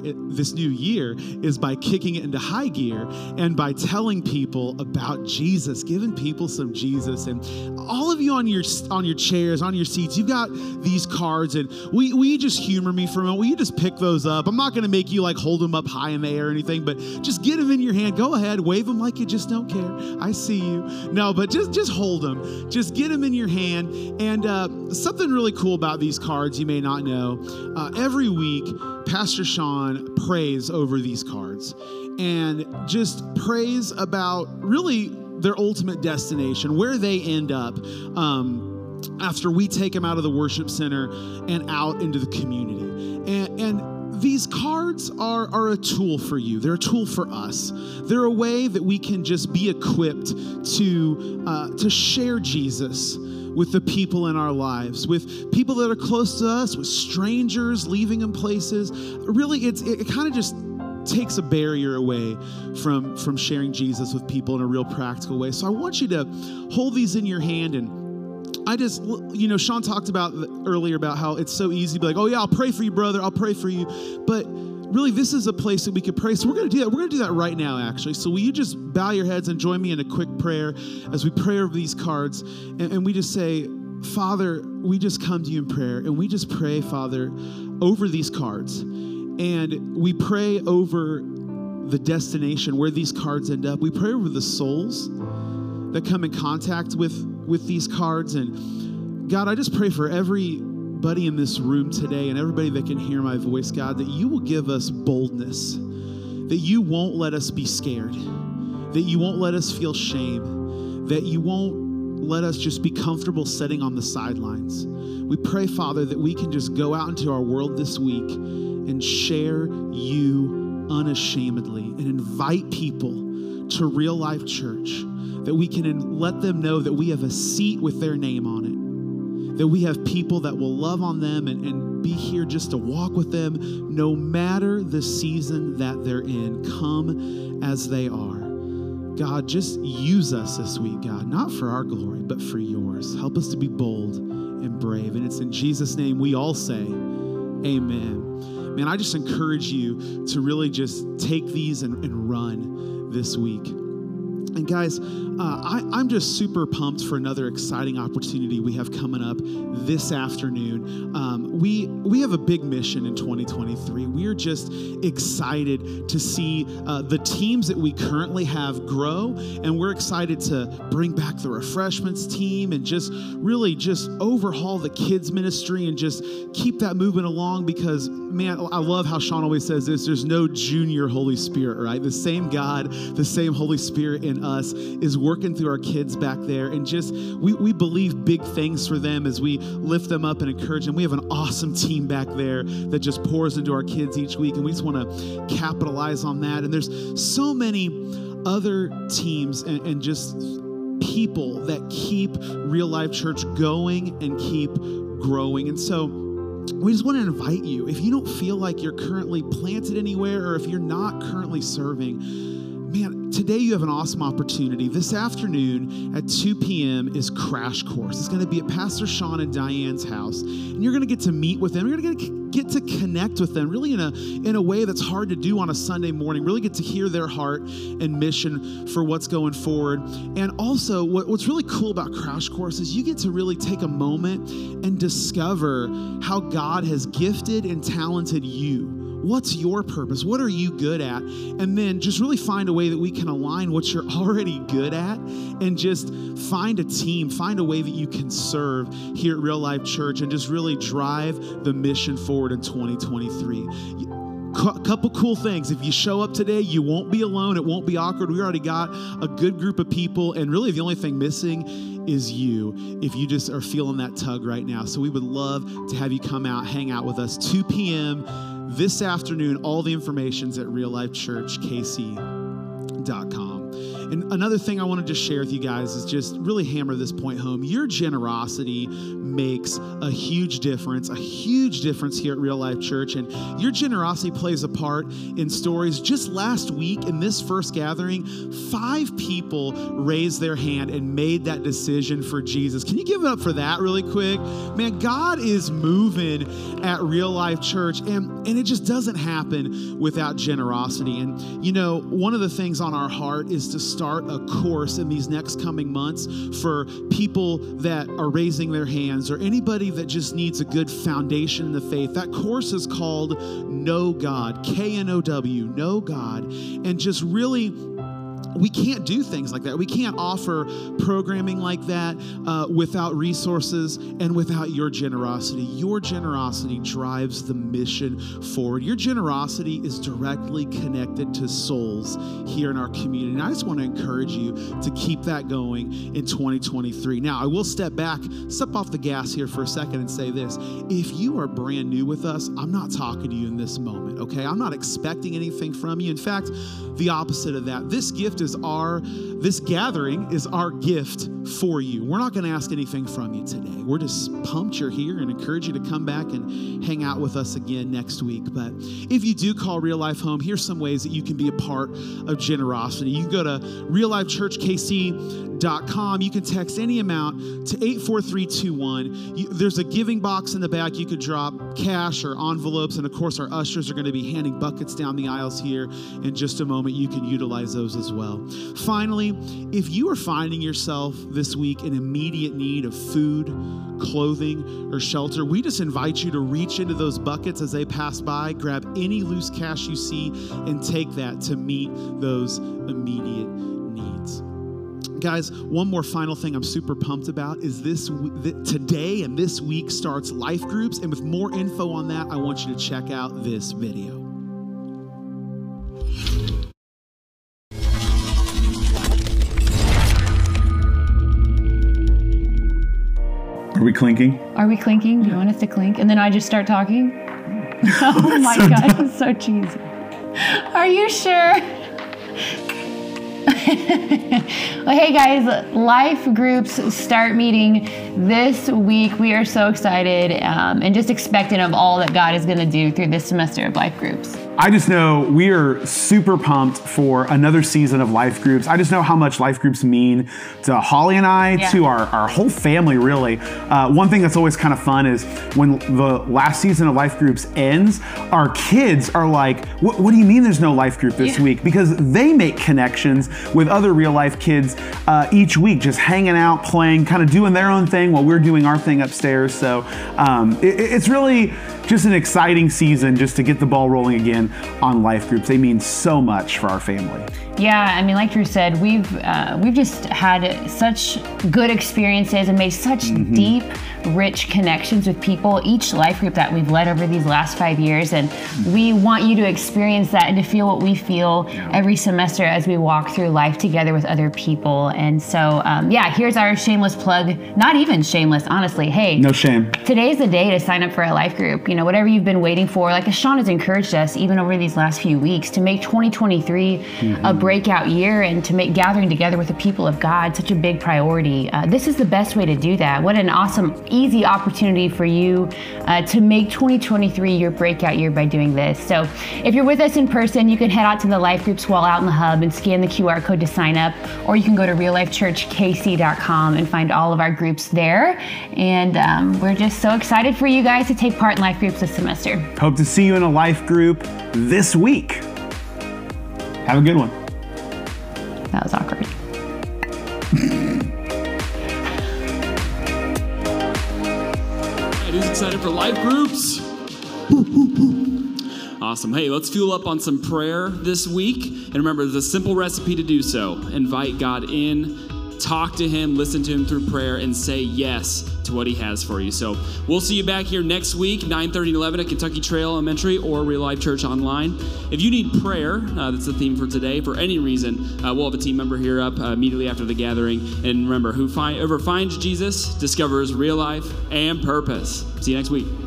is by kicking it into high gear and by telling people about Jesus, giving people some Jesus. And all of you on your chairs, on your seats, you've got these cards, and will you just humor me for a moment? Will you just pick those up? I'm not going to make you hold them up high in the air or anything, but just get them in your hand. Go ahead. Wave them like you just don't care. I see you. No, but just hold them. Just get them in your hand. And something really cool about these cards you may not know. Every week, Pastor Sean prays over these cards and just prays about really their ultimate destination, where they end up after we take them out of the worship center and out into the community. And these cards are a tool for you. They're a tool for us. They're a way that we can just be equipped to share Jesus with the people in our lives, with people that are close to us, with strangers, leaving them places. Really, it kind of just takes a barrier away from sharing Jesus with people in a real practical way. So I want you to hold these in your hand. And Sean talked about earlier about how it's so easy to be like, oh yeah, I'll pray for you, brother. I'll pray for you. But really, this is a place that we could pray. So we're going to do that. We're going to do that right now, actually. So will you just bow your heads and join me in a quick prayer as we pray over these cards. And we just say, Father, we just come to you in prayer. And we just pray, Father, over these cards. And we pray over the destination, where these cards end up. We pray over the souls that come in contact with these cards. And God, I just pray for everybody in this room today and everybody that can hear my voice, God, that you will give us boldness, that you won't let us be scared, that you won't let us feel shame, that you won't let us just be comfortable sitting on the sidelines. We pray, Father, that we can just go out into our world this week and share you unashamedly and invite people to Real Life Church, that we can let them know that we have a seat with their name on it, that we have people that will love on them and be here just to walk with them no matter the season that they're in. Come as they are. God, just use us this week, God, not for our glory, but for yours. Help us to be bold and brave. And it's in Jesus' name we all say, amen. Man, I just encourage you to really just take these and run this week. And guys, I'm just super pumped for another exciting opportunity we have coming up this afternoon. We have a big mission in 2023. We are just excited to see the teams that we currently have grow, and we're excited to bring back the refreshments team and just really just overhaul the kids ministry and just keep that moving along because, man, I love how Sean always says this, there's no junior Holy Spirit, right? The same God, the same Holy Spirit in us is working through our kids back there, and just we believe big things for them as we lift them up and encourage them. We have an awesome team back there that just pours into our kids each week, and we just want to capitalize on that. And there's so many other teams and just people that keep Real Life Church going and keep growing. And so we just want to invite you, if you don't feel like you're currently planted anywhere, or if you're not currently serving, man, today you have an awesome opportunity. This afternoon at 2 p.m. is Crash Course. It's going to be at Pastor Sean and Diane's house, and you're going to get to meet with them. You're going to get to connect with them really in a way that's hard to do on a Sunday morning. Really get to hear their heart and mission for what's going forward. And also, what's really cool about Crash Course is you get to really take a moment and discover how God has gifted and talented you. What's your purpose? What are you good at? And then just really find a way that we can align what you're already good at and just find a team, find a way that you can serve here at Real Life Church and just really drive the mission forward in 2023. Couple cool things. If you show up today, you won't be alone. It won't be awkward. We already got a good group of people, and really the only thing missing is you, if you just are feeling that tug right now. So we would love to have you come out, hang out with us. 2 p.m. this afternoon. All the information's at reallifechurchkc.com. And another thing I want to just share with you guys is just really hammer this point home. Your generosity makes a huge difference here at Real Life Church. And your generosity plays a part in stories. Just last week in this first gathering, 5 people raised their hand and made that decision for Jesus. Can you give it up for that really quick? Man, God is moving at Real Life Church, and it just doesn't happen without generosity. And, you know, one of the things on our heart is to start a course in these next coming months for people that are raising their hands or anybody that just needs a good foundation in the faith. That course is called Know God, K-N-O-W, Know God. And just really, we can't do things like that. We can't offer programming like that without resources and without your generosity. Your generosity drives the mission forward. Your generosity is directly connected to souls here in our community. And I just want to encourage you to keep that going in 2023. Now, I will step off the gas here for a second and say this. If you are brand new with us, I'm not talking to you in this moment, okay? I'm not expecting anything from you. In fact, the opposite of that. This gathering is our gift for you. We're not going to ask anything from you today. We're just pumped you're here and encourage you to come back and hang out with us again next week. But if you do call Real Life home, here's some ways that you can be a part of generosity. You can go to reallifechurchkc.com. You can text any amount to 84321. There's a giving box in the back. You could drop cash or envelopes. And of course, our ushers are going to be handing buckets down the aisles here in just a moment. You can utilize those as well. Finally, if you are finding yourself this week in immediate need of food, clothing, or shelter, we just invite you to reach into those buckets as they pass by, grab any loose cash you see, and take that to meet those immediate needs. Guys, one more final thing I'm super pumped about is today and this week starts Life Groups, and with more info on that, I want you to check out this video. Are we clinking? Are we clinking? Do you want us to clink? And then I just start talking? Oh my gosh, it's so cheesy. Are you sure? Well, hey guys, life groups start meeting this week. We are so excited and just expectant of all that God is going to do through this semester of life groups. I just know we are super pumped for another season of life groups. I just know how much life groups mean to Holly and I, to our whole family, really. One thing that's always kind of fun is when the last season of life groups ends, our kids are like, what do you mean there's no life group this week? Because they make connections with other real life kids each week, just hanging out, playing, kind of doing their own thing while we're doing our thing upstairs. So it's really just an exciting season just to get the ball rolling again on life groups. They mean so much for our family. Yeah, I mean, like Drew said, we've just had such good experiences and made such deep, rich connections with people, each life group that we've led over these last 5 years. And we want you to experience that and to feel what we feel every semester as we walk through life together with other people. And so, here's our shameless plug. Not even shameless, honestly. Hey, no shame. Today's the day to sign up for a life group. You know, whatever you've been waiting for, like Sean has encouraged us even over these last few weeks to make 2023 a breakout year and to make gathering together with the people of God such a big priority. This is the best way to do that. What an awesome, easy opportunity for you to make 2023 your breakout year by doing this. So if you're with us in person, you can head out to the life groups while out in the hub and scan the QR code to sign up, or you can go to reallifechurchkc.com and find all of our groups there. And we're just so excited for you guys to take part in life groups this semester. Hope to see you in a life group this week. Have a good one. That was awkward. Who's excited for life groups? Awesome. Hey, let's fuel up on some prayer this week. And remember, there's a simple recipe to do so. Invite God in, talk to him, listen to him through prayer, and say yes to what he has for you. So we'll see you back here next week, 9:30 and 11 at Kentucky Trail Elementary or Real Life Church Online. If you need prayer, that's the theme for today, for any reason, we'll have a team member here up immediately after the gathering. And remember, whoever finds Jesus discovers real life and purpose. See you next week.